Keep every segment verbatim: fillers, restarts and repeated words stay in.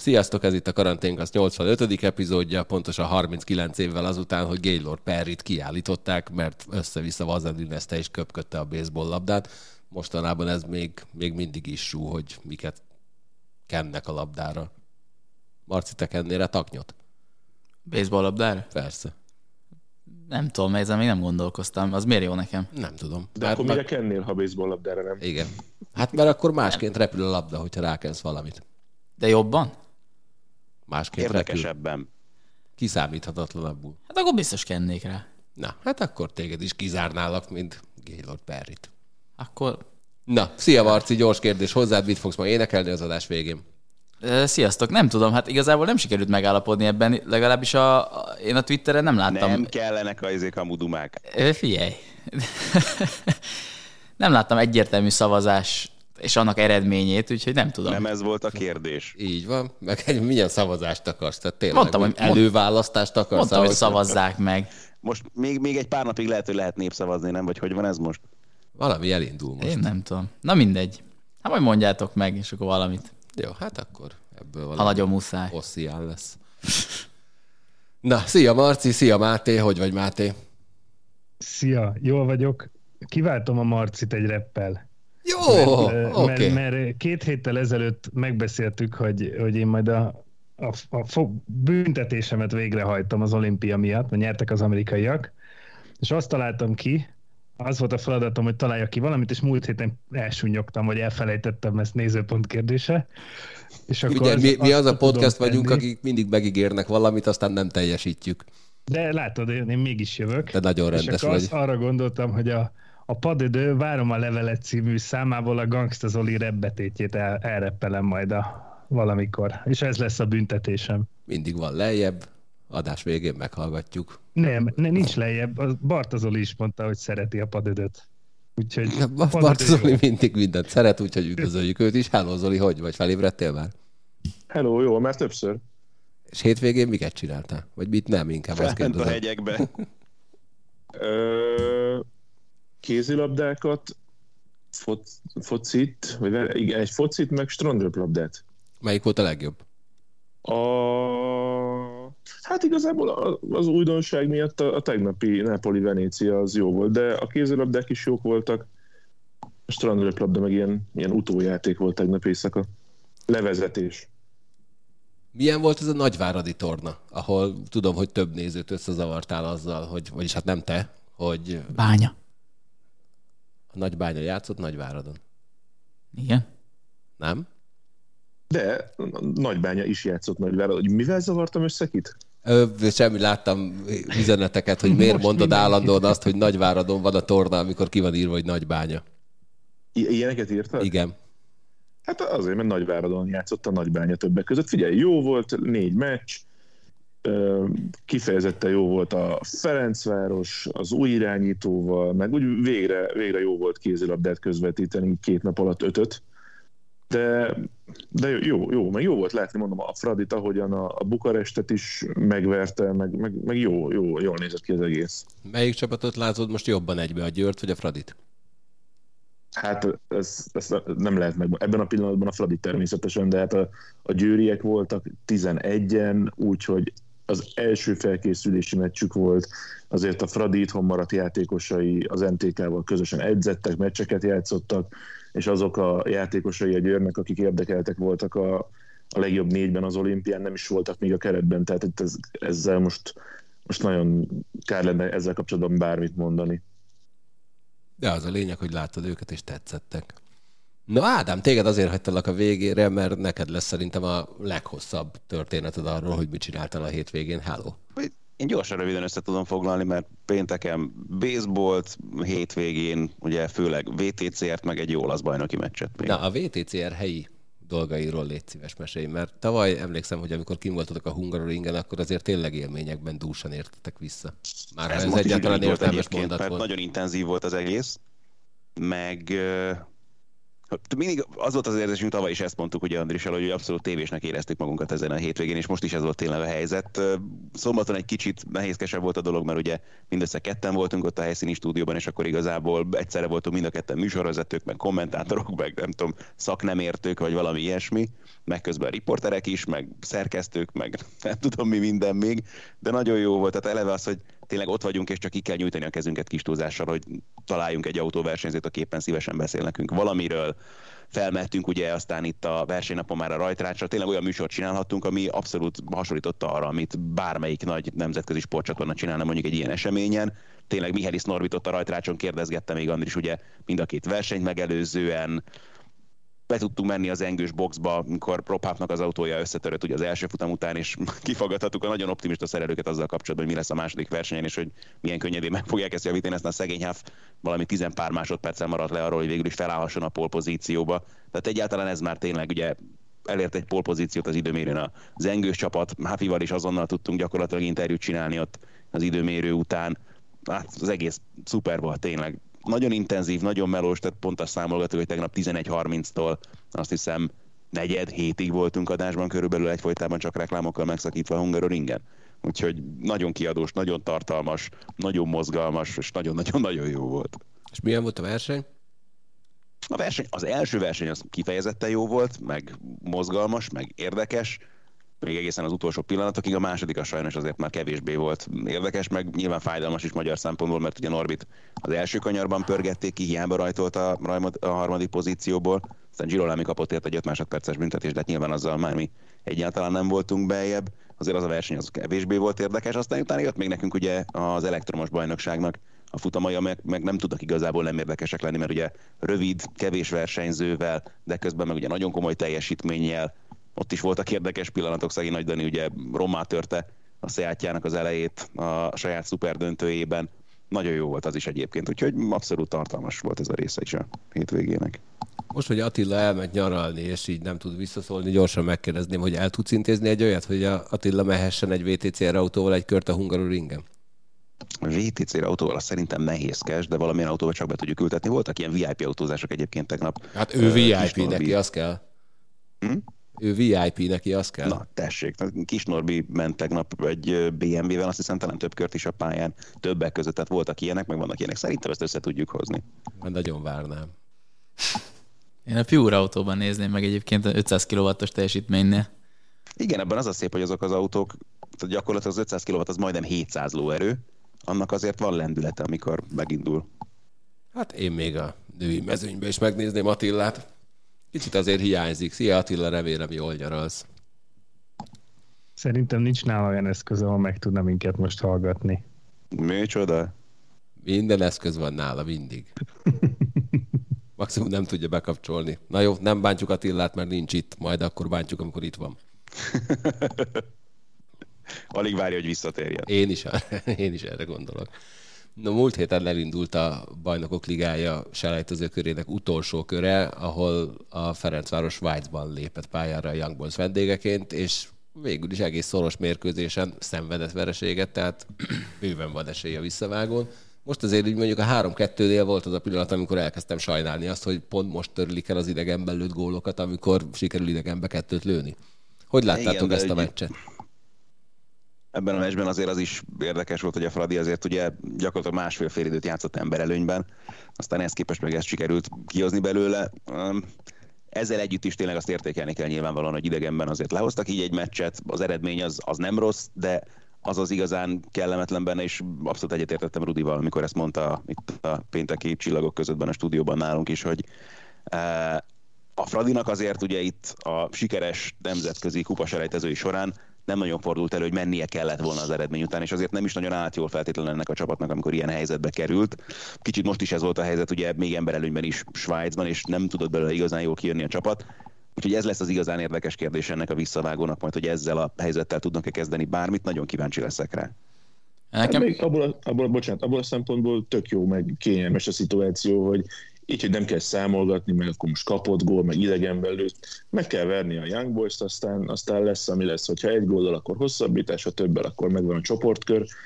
Sziasztok, ez itt a Karanténkasz nyolcvanötödik epizódja, pontosan harminckilenc évvel azután, hogy Gaylord Perryt kiállították, mert össze-vissza vazendünezte és köpködte a baseball labdát. Mostanában ez még, még mindig is sú, hogy miket kennek a labdára. Marci, te kennél rá taknyot? Baseball labdára? Persze. Nem tudom, ezen még nem gondolkoztam. Az miért jó nekem? Nem tudom. De mert akkor mire kennél, ha baseball labdára nem? Igen. Hát mert akkor másként repül a labda, hogyha rákensz valamit. De jobban? Másként érdekesebben. Repül. Kiszámíthatatlanabbul. Hát akkor biztos kennék rá. Na, hát akkor téged is kizárnálak, mint Gaylord Perryt. Akkor... Na, szia Marci, gyors kérdés hozzád, mit fogsz ma énekelni az adás végén? Sziasztok, nem tudom, hát igazából nem sikerült megállapodni ebben, legalábbis a, a, én a Twitteren nem láttam. Nem kellenek a izék a mudumák. Figyelj. Nem láttam egyértelmű szavazás és annak eredményét, úgyhogy nem tudom. Nem ez volt a kérdés. Így van, meg egy milyen szavazást akarsz? Tehát tényleg, mondtam, hogy előválasztást akarsz? Mondtam, hogy szavazzák meg. Most még, még egy pár napig lehet, hogy lehet népszavazni, nem? Vagy hogy van ez most? Valami elindul most. Én nem tudom. Na mindegy. Hát majd mondjátok meg, és akkor valamit. Jó, hát akkor ebből valami ha nagyon muszáj. Osszián lesz. Na, szia Marci, szia Máté, hogy vagy Máté? Szia, jól vagyok. Kiváltom a Marcit egy reppel. Jó, mert, oké. Okay. Mert, mert két héttel ezelőtt megbeszéltük, hogy, hogy én majd a, a, a büntetésemet végrehajtom az olimpia miatt, mert nyertek az amerikaiak, és azt találtam ki, az volt a feladatom, hogy találjak ki valamit, és múlt héten elsúnyogtam, vagy elfelejtettem, ezt nézőpont kérdése. És akkor Ugye, az, mi, mi az a podcast tenni. vagyunk, akik mindig megígérnek valamit, aztán nem teljesítjük. De látod, én mégis jövök. De nagyon rendes és akkor vagy. És arra gondoltam, hogy a, a Padödő Várom a levelet című számából a Gangsta Zoli repbetétjét el, elreppelem majd a, valamikor. És ez lesz a büntetésem. Mindig van lejjebb, adás végén meghallgatjuk. Nem, ne, nincs lejjebb. A Barta Zoli is mondta, hogy szereti a Padödöt. Úgyhogy Barta Zoli mindig mindent szeret, úgyhogy üdvözöljük őt is. Hello Zoli, hogy vagy? Felébredtél már? Hello, jó, már többször. És hétvégén miket csináltál? Vagy mit nem, inkább azt kérdezem. a hegyekbe. Ö, kézilabdákat, foc, focit, vagy igen, egy focit, meg strandröplabdát. Melyik volt a legjobb? A... Hát igazából az újdonság miatt a, a tegnapi Napoli-Venécia az jó volt, de a kézilabdák is jók voltak. A strandröplabda meg ilyen, ilyen utójáték volt tegnap éjszaka. Levezetés. Milyen volt ez a nagyváradi torna, ahol tudom, hogy több nézőt összezavartál azzal, hogy, vagyis hát nem te, hogy... Bánya. A Nagybánya játszott Nagyváradon. Igen. Nem? De Nagybánya is játszott Nagyváradon. Hogy mivel zavartam össze kit? Ö, semmi, láttam üzeneteket, hogy miért Most mondod mindenki. állandóan azt, hogy Nagyváradon van a torna, amikor ki van írva, hogy Nagybánya. I- ilyeneket írtad? Igen. Hát azért, mert Nagyváradon játszott a Nagybánya többek között. Figyelj, jó volt, négy meccs, kifejezetten jó volt a Ferencváros, az új irányítóval, meg úgy végre, végre jó volt kézilabdát közvetíteni két nap alatt ötöt. De, de jó, jó, meg jó volt látni, mondom, a Fradit, ahogyan a, a Bukarestet is megverte, meg, meg, meg jó, jó, jól nézett ki az egész. Melyik csapatot látod most jobban egybe, a Győrt vagy a Fradit? Hát ez, ez nem lehet meg. Ebben a pillanatban a Fradi természetesen, de hát a, a győriek voltak tizenegyen, úgyhogy az első felkészülési meccsük volt, azért a Fradi itthon maradt játékosai az en té ká-val közösen edzettek, meccseket játszottak, és azok a játékosai a Győrnek, akik érdekeltek voltak a, a legjobb négyben az olimpián, nem is voltak még a keretben, tehát itt ez, ezzel most, most nagyon kár lenne ezzel kapcsolatban bármit mondani. De az a lényeg, hogy láttad őket és tetszettek. No Ádám, téged azért hagytalak a végére, mert neked lesz szerintem a leghosszabb történeted arról, hogy mit csináltál a hétvégén. Hello! Én gyorsan röviden össze tudom foglalni, mert pénteken baseballt, hétvégén ugye főleg vé té cé ert, meg egy jó olasz bajnoki meccset. Még. Na, a vé té cé er helyi dolgairól légy szíves mesélj, mert tavaly emlékszem, hogy amikor kim voltatok a Hungaroringen, akkor azért tényleg élményekben dúsan értetek vissza. Már ez, ez egyáltalán értelmes mondat mert volt. Nagyon intenzív volt az egész, meg Mindig az volt az érzésünk, tavaly is ezt mondtuk, ugye Andrissal, hogy abszolút tévésnek éreztük magunkat ezen a hétvégén, és most is ez volt tényleg a helyzet. Szombaton egy kicsit nehézkesebb volt a dolog, mert ugye mindössze ketten voltunk ott a helyszíni stúdióban, és akkor igazából egyszerre voltunk mind a ketten műsorvezetők, meg kommentátorok, meg nem tudom, szaknemértők, vagy valami ilyesmi, meg közben riporterek is, meg szerkesztők, meg nem tudom mi minden még, de nagyon jó volt. Tehát eleve az, hogy tényleg ott vagyunk, és csak ki kell nyújtani a kezünket kis túlzással, hogy találjunk egy autóversenyzőt, aki éppen szívesen beszél nekünk valamiről. Felmettünk ugye aztán itt a versenynapon már a rajtrácsra, tényleg olyan műsort csinálhattunk, ami abszolút hasonlította arra, amit bármelyik nagy nemzetközi sportcsatorna csinálna mondjuk egy ilyen eseményen. Tényleg Mihály Norbit ott a rajtrácson kérdezgette még Andris ugye mind a két versenyt megelőzően. Be tudtunk menni az engős boxba, amikor Rob Huffnak az autója összetörött ugye az első futam után, és kifogadhattuk a nagyon optimista szerelőket azzal kapcsolatban, hogy mi lesz a második versenyen, és hogy milyen könnyedén meg fogják ezt javítani. Aztán a szegény Huff valami tizen pár másodperccel maradt le arról, hogy végül is felállhasson a polpozícióba. Tehát egyáltalán ez már tényleg ugye elért egy polpozíciót az időmérőn az engős csapat. Huffival is azonnal tudtunk gyakorlatilag interjút csinálni ott az időmérő után. Hát az egész szuper volt tényleg. Nagyon intenzív, nagyon melós, tehát pont azt számolgatjuk, hogy tegnap tizenegy harminctól azt hiszem negyed hétig voltunk adásban, körülbelül egyfolytában csak reklámokkal megszakítva a Hungaroringen. Úgyhogy nagyon kiadós, nagyon tartalmas, nagyon mozgalmas, és nagyon-nagyon-nagyon jó volt. És milyen volt a verseny? A verseny, az első verseny az kifejezetten jó volt, meg mozgalmas, meg érdekes, még egészen az utolsó pillanatokig, a második a sajnos azért már kevésbé volt érdekes, meg nyilván fájdalmas is magyar szempontból, mert ugye Norbit az első kanyarban pörgették ki, hiába rajtolt a, a harmadik pozícióból, aztán Girolami kapott ért egy öt másodperces büntetés, de nyilván azzal már mi egyáltalán nem voltunk beljebb, azért az a verseny az kevésbé volt érdekes, aztán utána jött még nekünk ugye az elektromos bajnokságnak a futamai, amelyek meg nem tudnak igazából nem érdekesek lenni, mert ugye rövid, kevés versenyzővel, de közben meg ugye nagyon komoly teljesítménnyel. Ott is voltak érdekes pillanatok, szegény Nagy Dani ugye rommá törte a Seatjának az elejét a saját szuperdöntőjében. Nagyon jó volt az is egyébként, úgyhogy abszolút tartalmas volt ez a része is a hétvégének. Most, hogy Attila elment nyaralni, és így nem tud visszaszólni, gyorsan megkérdezném, hogy el tudsz intézni egy olyat, hogy a Attila mehessen egy vé té cé er autóval egy kört a Hungaroringen? A vé té cé er autóval az szerintem nehézkes, de valamilyen autóval csak be tudjuk ültetni. Voltak ilyen vé i pé autózások egyébként tegnap. Hát ő vé i pé, neki az kell. Hm? Ő vé i pé, neki az kell. Na, tessék. Kis Norbi ment tegnap egy bé em vé-vel, azt hiszem talán több kört is a pályán, többek között, tehát voltak ilyenek, meg vannak ilyenek. Szerintem ezt össze tudjuk hozni. Már nagyon várnám. Én a Pure autóban nézném meg egyébként ötszáz kilowattos teljesítménynél. Igen, ebben az a szép, hogy azok az autók, tehát gyakorlatilag az ötszáz kilowatt az majdnem hétszáz lóerő, annak azért van lendülete, amikor megindul. Hát én még a női mezőnybe is megnézném Attilát. Kicsit azért hiányzik. Szia Attila, remélem jól nyaralsz. Szerintem nincs nála olyan eszköz, ahol meg tudna minket most hallgatni. Micsoda? Minden eszköz van nála, mindig. Maximum nem tudja bekapcsolni. Na jó, nem bántjuk Attilát, mert nincs itt. Majd akkor bántjuk, amikor itt van. Alig várja, hogy visszatérjen. Én is, én is erre gondolok. No, múlt héten elindult a Bajnokok Ligája selejtező körének utolsó köre, ahol a Ferencváros Svájcban lépett pályára a Young Boys vendégeként, és végül is egész szoros mérkőzésen szenvedett vereséget, tehát bőven van esély a visszavágón. Most azért így mondjuk a három kettőnél volt az a pillanat, amikor elkezdtem sajnálni azt, hogy pont most törlik el az idegenben lőtt gólokat, amikor sikerül idegenbe kettőt lőni. Hogy láttátok igen, ezt a meccset? Ebben a meccsben azért az is érdekes volt, hogy a Fradi azért ugye gyakorlatilag másfél fél időt játszott emberelőnyben, aztán ezt képest meg ezt sikerült kihozni belőle. Ezzel együtt is tényleg azt értékelni kell nyilvánvalóan, hogy idegenben azért lehoztak így egy meccset, az eredmény az, az nem rossz, de az az igazán kellemetlen benne, és abszolút egyetértettem Rudival, amikor ezt mondta itt a pénteki csillagok közöttben a stúdióban nálunk is, hogy a Fradinak azért ugye itt a sikeres nemzetközi kupaselejtezői során nem nagyon fordult elő, hogy mennie kellett volna az eredmény után, és azért nem is nagyon állt jól feltétlenül ennek a csapatnak, amikor ilyen helyzetbe került. Kicsit most is ez volt a helyzet, ugye még emberelőnyben is Svájcban, és nem tudott belőle igazán jól kijönni a csapat. Úgyhogy ez lesz az igazán érdekes kérdés ennek a visszavágónak, majd hogy ezzel a helyzettel tudnak-e kezdeni bármit, nagyon kíváncsi leszek rá. Nekem... Hát még abból, a, abból, bocsánat, abból a szempontból tök jó, meg kényelmes a szituáció, hogy így, hogy nem kell számolgatni, mert akkor most kapott gól, meg idegenben lőtt. Meg kell verni a Young Boys-t, aztán, aztán lesz, ami lesz. Hogyha egy góllal, akkor hosszabbítás, ha többel, akkor megvan a csoportkör.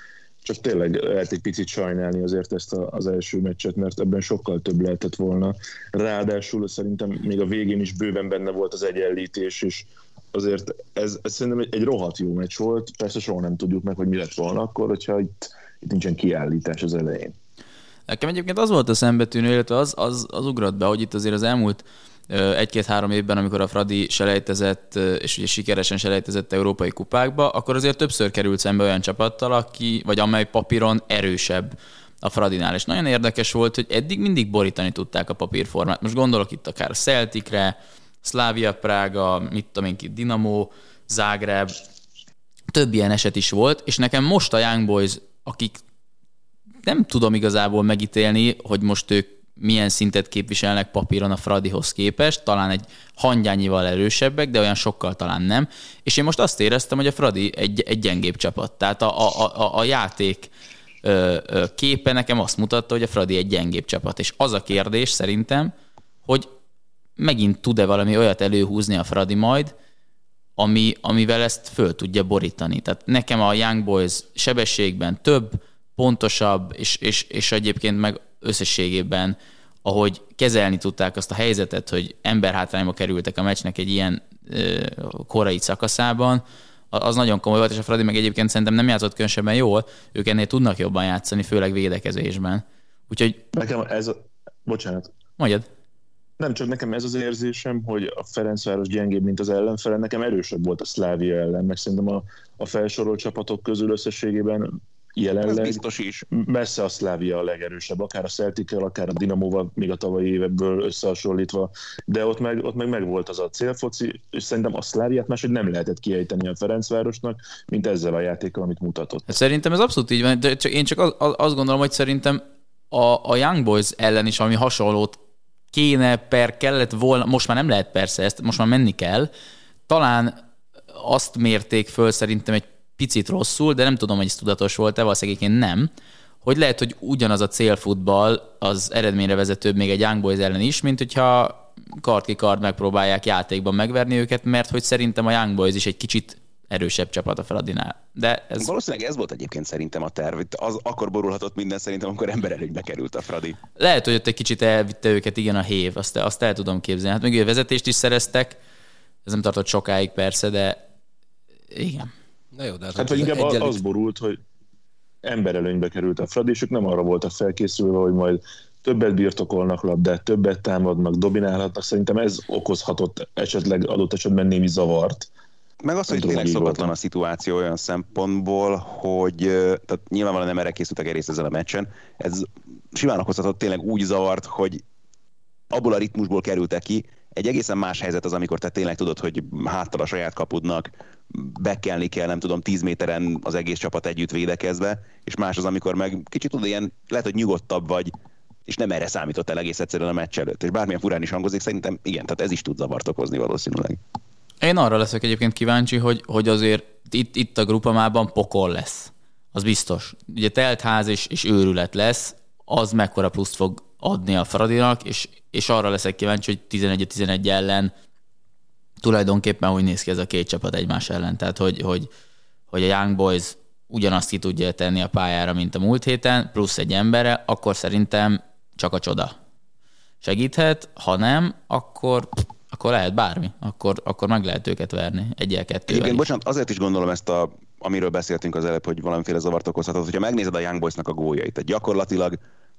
Csak tényleg lehet egy picit sajnálni azért ezt a, az első meccset, mert ebben sokkal több lehetett volna. Ráadásul szerintem még a végén is bőven benne volt az egyenlítés, és azért ez, ez szerintem egy rohadt jó meccs volt. Persze soha nem tudjuk meg, hogy mi lett volna akkor, hogyha itt, itt nincsen kiállítás az elején. Nekem egyébként az volt a szembetűnő, illetve az, az, az ugrott be, hogy itt azért az elmúlt egy-két-három évben, amikor a Fradi selejtezett, és ugye sikeresen selejtezett európai kupákba, akkor azért többször került szembe olyan csapattal, aki, vagy amely papíron erősebb a Fradinál. És nagyon érdekes volt, hogy eddig mindig borítani tudták a papírformát. Most gondolok itt akár a Celticre, Slavia Prága, mit tudom én ki, Dinamo, Zágráb, több ilyen eset is volt, és nekem most a Young Boys, akik nem tudom igazából megítélni, hogy most ők milyen szintet képviselnek papíron a Fradihoz képest, talán egy hangyányival erősebbek, de olyan sokkal talán nem. És én most azt éreztem, hogy a Fradi egy, egy gyengébb csapat. Tehát a, a, a, a játék ö, ö, képe nekem azt mutatta, hogy a Fradi egy gyengébb csapat. És az a kérdés szerintem, hogy megint tud-e valami olyat előhúzni a Fradi majd, ami, amivel ezt föl tudja borítani. Tehát nekem a Young Boys sebességben több, pontosabb, és, és, és egyébként meg összességében, ahogy kezelni tudták azt a helyzetet, hogy emberhátrányba kerültek a meccsnek egy ilyen ö, korai szakaszában, az nagyon komoly volt, és a Fradi meg egyébként szerintem nem játszott különösebben jól, ők ennél tudnak jobban játszani, főleg védekezésben. Úgyhogy... Nekem ez a... Bocsánat. Mondjad. Nem csak nekem ez az érzésem, hogy a Ferencváros gyengébb, mint az ellenfele, nekem erősebb volt a Slavia ellen, meg szerintem a, a felsorolt csapatok közül összességében jelenleg biztos is. Messze a Slavia a legerősebb, akár a Celtic-kel, akár a Dinamóval, még a tavalyi évekből összehasonlítva, de ott meg, ott meg megvolt az a célfoci, és szerintem a Slaviát máshogy nem lehetett kiejteni a Ferencvárosnak, mint ezzel a játékkal, amit mutatott. Hát szerintem ez abszolút így van, de csak, én csak az, az, azt gondolom, hogy szerintem a, a Young Boys ellen is valami hasonlót kéne, per kellett volna, most már nem lehet persze ezt, most már menni kell, talán azt mérték föl szerintem egy picit rosszul, de nem tudom, hogy ez tudatos volt-e, valószínűleg én nem, hogy lehet, hogy ugyanaz a célfutball az eredményre vezetőbb még egy Young Boys ellen is, mint hogyha kard-ki-kard megpróbálják játékban megverni őket, mert hogy szerintem a Young Boys is egy kicsit erősebb csapat a Fradinál. De ez... Valószínűleg ez volt egyébként szerintem a terv. Az akkor borulhatott minden szerintem, amikor emberelőnybe került a Fradi. Lehet, hogy ott egy kicsit elvitte őket, igen, a hév, azt, azt el tudom képzelni. Hát még a vezetést is szereztek, ez nem tartott sokáig persze, de igen. Na jó, de hát, hát vagy inkább egyenlít... az borult, hogy emberelőnybe került a Fradi, és ők nem arra voltak felkészülve, hogy majd többet birtokolnak labdát, többet támadnak, dominálhatnak. Szerintem ez okozhatott esetleg adott esetben némi zavart. Meg az, hogy tényleg szokatlan a szituáció olyan szempontból, hogy tehát nyilvánvalóan nem erre készültek egész ezen a meccsen. Ez simán okozhatott tényleg úgy zavart, hogy abból a ritmusból kerültek ki. Egy egészen más helyzet az, amikor te tényleg tudod, hogy háttal a saját kapudnak, bekelni kell, nem tudom, tíz méteren az egész csapat együtt védekezve, és más az, amikor meg kicsit tudod, ilyen, lehet, hogy nyugodtabb vagy, és nem erre számítottál egész egyszerűen a meccs előtt. És bármilyen furán is hangozik, szerintem igen, tehát ez is tud zavart okozni valószínűleg. Én arra leszek egyébként kíváncsi, hogy, hogy azért itt, itt a grupamában pokol lesz. Az biztos. Ugye telt ház és, és őrület lesz, az mekkora pluszt fog adni a Fradinak, és, és arra leszek kíváncsi, hogy tizenegy tizenegy ellen tulajdonképpen hogy néz ki ez a két csapat egymás ellen. Tehát, hogy, hogy, hogy a Young Boys ugyanazt ki tudja tenni a pályára, mint a múlt héten, plusz egy emberre, akkor szerintem csak a csoda segíthet. Ha nem, akkor, akkor lehet bármi. Akkor, akkor meg lehet őket verni egyel-kettővel. Igen, bocsánat, azért is gondolom ezt, a, amiről beszéltünk az előbb, hogy valamiféle zavart okozhatott, hogyha megnézed a Young Boysnak a góljait, tehát gyakorlatilag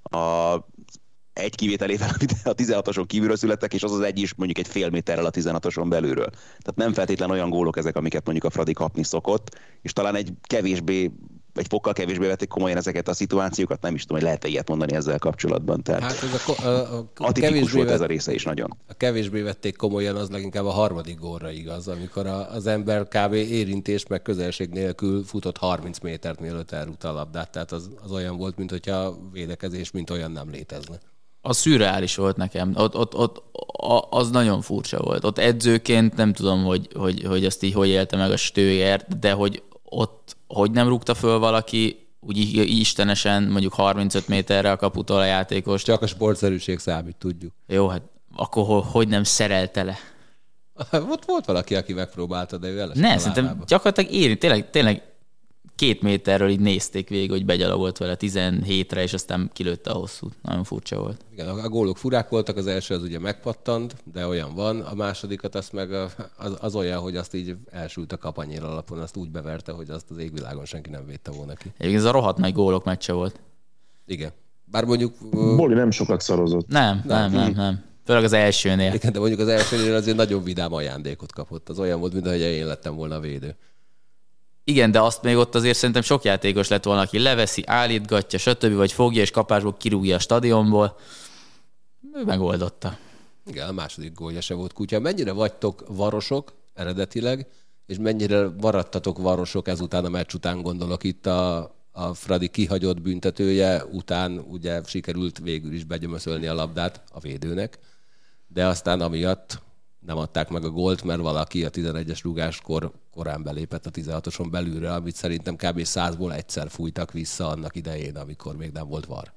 a egy kivételével a tizenhatoson kívülről születtek, és az az egy is mondjuk egy fél méterrel a tizenhatoson belülről. Tehát nem feltétlen olyan gólok ezek, amiket mondjuk a Fradi kapni szokott, és talán egy kevésbé, egy fokkal kevésbé vették komolyan ezeket a szituációkat, nem is tudom, hogy lehet-e ilyet mondani ezzel kapcsolatban. Tehát hát ez a, a, a, atipikus volt ez a része is nagyon. A kevésbé vették komolyan, az leginkább a harmadik gólra igaz, amikor a, az ember kb. Érintés meg közelség nélkül futott harminc métert, mielőtt elrúgta a labdát, tehát az, az olyan volt, mint hogyha a védekezés mint olyan nem létezne. Az szürreális volt nekem. Ott, ott, ott, az nagyon furcsa volt. Ott edzőként nem tudom, hogy, hogy, hogy azt így hogy élte meg a Stöger, de hogy ott hogy nem rúgta föl valaki úgy istenesen mondjuk harmincöt méterre a kaputól a játékos. Csak a sportszerűség számít, tudjuk. Jó, hát akkor hogy nem szerelte le? Ott volt valaki, aki megpróbálta, de ő el ne, szerintem gyakorlatilag érint, tényleg, tényleg két méterről így nézték végig, hogy begyalogolt vele tizenhétre, és aztán kilőtte a hosszút. Nagyon furcsa volt. Igen, a gólok furák voltak, az első az ugye megpattant, de olyan van, a másodikat azt meg az, az olyan, hogy azt így elsült a kapanyér alapon, azt úgy beverte, hogy azt az égvilágon senki nem védte volna ki. Egyébként ez a rohadt nagy gólok meccse volt. Igen. Bár mondjuk... Boli nem sokat szarozott. Nem, nem, nem, nem. Főleg az elsőnél. Igen, de mondjuk az elsőnél azért nagyon vidám ajándékot kapott. Az olyan volt, mintha én lettem volna a védő. Igen, de azt még ott azért szerintem sok játékos lett volna, aki leveszi, állítgatja, stb. Vagy fogja és kapásból kirúgja a stadionból. Ő megoldotta. Igen, a második gólja se volt kutya. Mennyire vagytok varosok eredetileg, és mennyire maradtatok varosok ezután a meccs után, gondolok itt a, a Fradi kihagyott büntetője után ugye sikerült végül is begyömöszölni a labdát a védőnek, de aztán amiatt nem adták meg a gólt, mert valaki a tizenegyes rúgáskor korán belépett a tizenhatoson belülre, amit szerintem kb. százból egyszer fújtak vissza annak idején, amikor még nem volt var.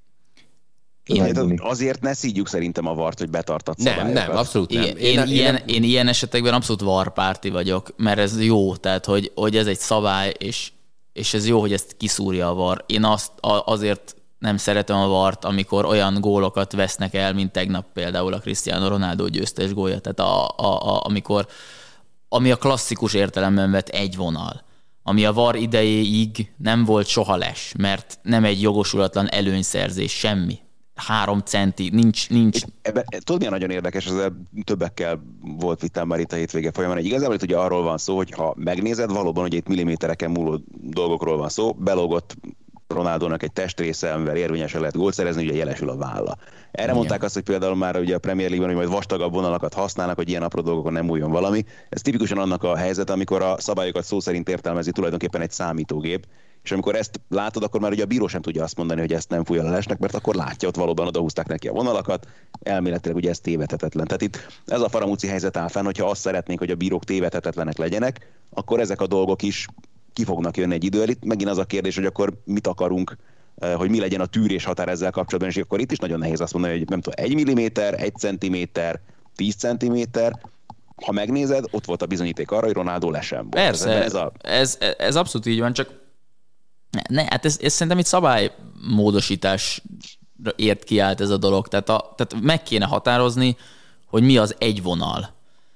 Én azért ne szígyük szerintem a vart, hogy betartat szabályokat. Nem, nem, abszolút nem. Én, én, én, ilyen, én ilyen esetekben abszolút varpárti vagyok, mert ez jó, tehát hogy, hogy ez egy szabály, és, és ez jó, hogy ezt kiszúrja a var. Én azt azért nem szeretem a vart, amikor olyan gólokat vesznek el, mint tegnap például a Cristiano Ronaldo győztes gólja. Tehát a, a, a, amikor, ami a klasszikus értelemben vett egy vonal, ami a var idejéig nem volt soha les, mert nem egy jogosulatlan előnyszerzés, semmi. Három centi, nincs... nincs. Ebben, tudod, milyen nagyon érdekes, ezzel többekkel volt vitám már itt a hétvége folyamán, hogy igazából itt ugye arról van szó, hogy ha megnézed, valóban hogy itt millimétereken múló dolgokról van szó, belógott Ronaldónak egy testrésze, amivel érvényesen lehet gólt szerezni, ugye jelesül a válla. Erre Igen. mondták azt, hogy például már ugye a Premier League-ben, hogy majd vastagabb vonalakat használnak, hogy ilyen apró dolgokon nem múljon valami. Ez tipikusan annak a helyzet, amikor a szabályokat szó szerint értelmezi tulajdonképpen egy számítógép, és amikor ezt látod, akkor már ugye a bíró sem tudja azt mondani, hogy ezt nem fújja le lesnek, mert akkor látja, ott valóban odahúzták neki a vonalakat, elméletileg ugye ez tévedhetetlen. Tehát itt ez a faramúci helyzet áll fenn, hogyha azt szeretnénk, hogy a bírók tévedhetetlenek legyenek, akkor ezek a dolgok is ki fognak jönni egy idő előtt. Megint az a kérdés, hogy akkor mit akarunk, hogy mi legyen a tűrés határ ezzel kapcsolatban, és akkor itt is nagyon nehéz azt mondani, hogy nem tudom, egy milliméter, egy centiméter, tíz centiméter. Ha megnézed, ott volt a bizonyíték arra, hogy Ronaldo lesen volt. Persze, ez, a... ez, ez abszolút így van, csak ne, ne, hát ez, ez szerintem itt szabálymódosításra ért kiállt ez a dolog. Tehát, a, tehát meg kéne határozni, hogy mi az egy vonal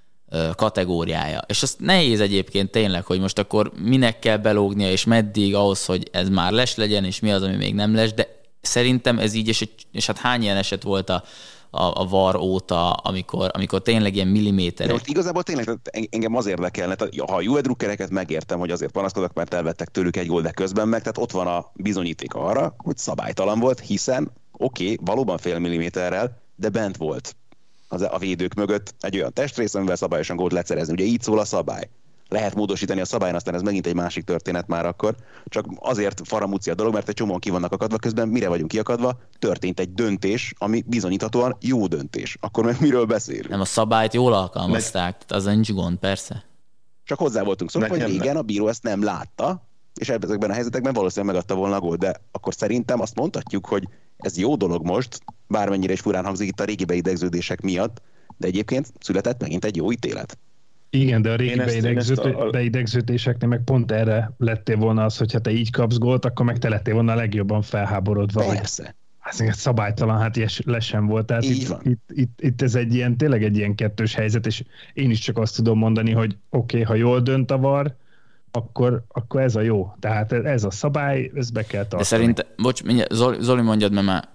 kategóriája. És azt nehéz egyébként tényleg, hogy most akkor minek kell belógnia, és meddig ahhoz, hogy ez már les legyen, és mi az, ami még nem les, de szerintem ez így, és, és hát hány ilyen eset volt a, a, a var óta, amikor, amikor tényleg ilyen milliméterek. Most igazából tényleg engem az érdekelne, tehát ha a Juve drukkereket megértem, hogy azért panaszkodok, mert elvettek tőlük egy gól, de közben meg, tehát ott van a bizonyíték arra, hogy szabálytalan volt, hiszen oké, okay, valóban fél milliméterrel, de bent volt az a védők mögött egy olyan testrész, amivel szabályosan gólt lehet szerezni. Ugye így szól a szabály. Lehet módosítani a szabályon, aztán ez megint egy másik történet már akkor. Csak azért faramúci a dolog, mert egy csomóan ki vannak akadva, közben mire vagyunk kiakadva? Történt egy döntés, ami bizonyíthatóan jó döntés. Akkor meg miről beszélünk? Nem, a szabályt jól alkalmazták, meg... az nincs gond, persze. Csak hozzá voltunk szokva, hogy régen a bíró ezt nem látta, és ezekben a helyzetekben valószínűleg megadta volna a gólt, de akkor szerintem azt mondhatjuk, hogy ez jó dolog most, bármennyire is furán hangzik itt a régi beidegződések miatt, de egyébként született megint egy jó ítélet. Igen, de a régi beidegződő, a... beidegződéseknél meg pont erre lettél volna az, hogyha te így kapsz gólt, akkor meg te lettél volna a legjobban felháborodva. Persze. Ez egy szabálytalan, hát ilyes le sem volt. Tehát itt, itt, itt, itt ez egy ilyen, tényleg egy ilyen kettős helyzet, és én is csak azt tudom mondani, hogy oké, okay, ha jól dönt a var, akkor, akkor ez a jó. Tehát ez a szabály, ezt be kell tartani. De szerintem, bocs, mindjárt, Zoli, Zoli mondjad, mert már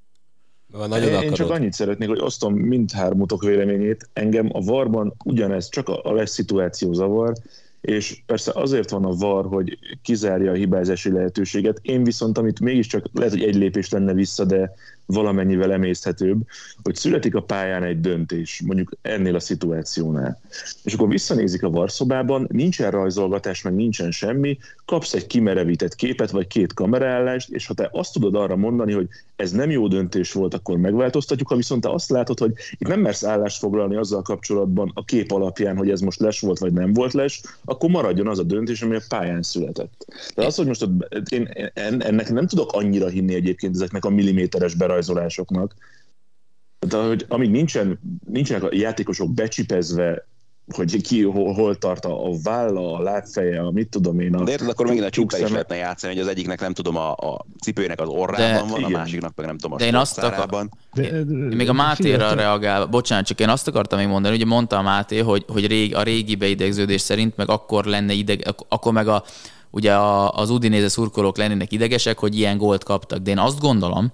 Én, én csak annyit szeretnék, hogy osztom mindhármutok véleményét. Engem a varban ugyanez, csak a, a les szituáció zavar, és persze azért van a var, hogy kizárja a hibázási lehetőséget. Én viszont, amit mégiscsak lehet, hogy egy lépés lenne vissza, de valamennyivel emészthetőbb, hogy születik a pályán egy döntés, mondjuk ennél a szituációnál. És akkor visszanézik a varszobában, nincsen rajzolgatás, meg nincsen semmi, kapsz egy kimerevített képet, vagy két kameraállást, és ha te azt tudod arra mondani, hogy ez nem jó döntés volt, akkor megváltoztatjuk, ha viszont te azt látod, hogy itt nem mersz állást foglalni azzal kapcsolatban a kép alapján, hogy ez most les volt, vagy nem volt les, akkor maradjon az a döntés, ami a pályán született. De az, hogy most én ennek nem tudok annyira hinni egyébként ezeknek a milliméteres berajzolásoknak, de hogy amíg nincsen, nincsenek a játékosok becsipezve hogy ki hol, hol tart a, a válla, a lábfeje, a mit tudom én. A de érted, akkor megint a csúppel is lehetne játszani, hogy az egyiknek nem tudom, a, a cipőjének az orrában de, van, igen. A másiknak meg nem tudom, a sportszárában. Akar... De, de, még a Mátéra reagál, bocsánat, csak én azt akartam még mondani, ugye mondta a Máté, hogy, hogy rég, a régi beidegződés szerint meg akkor lenne ideg, akkor meg a, ugye a, az Udinese szurkolók lennének idegesek, hogy ilyen gólt kaptak. De én azt gondolom,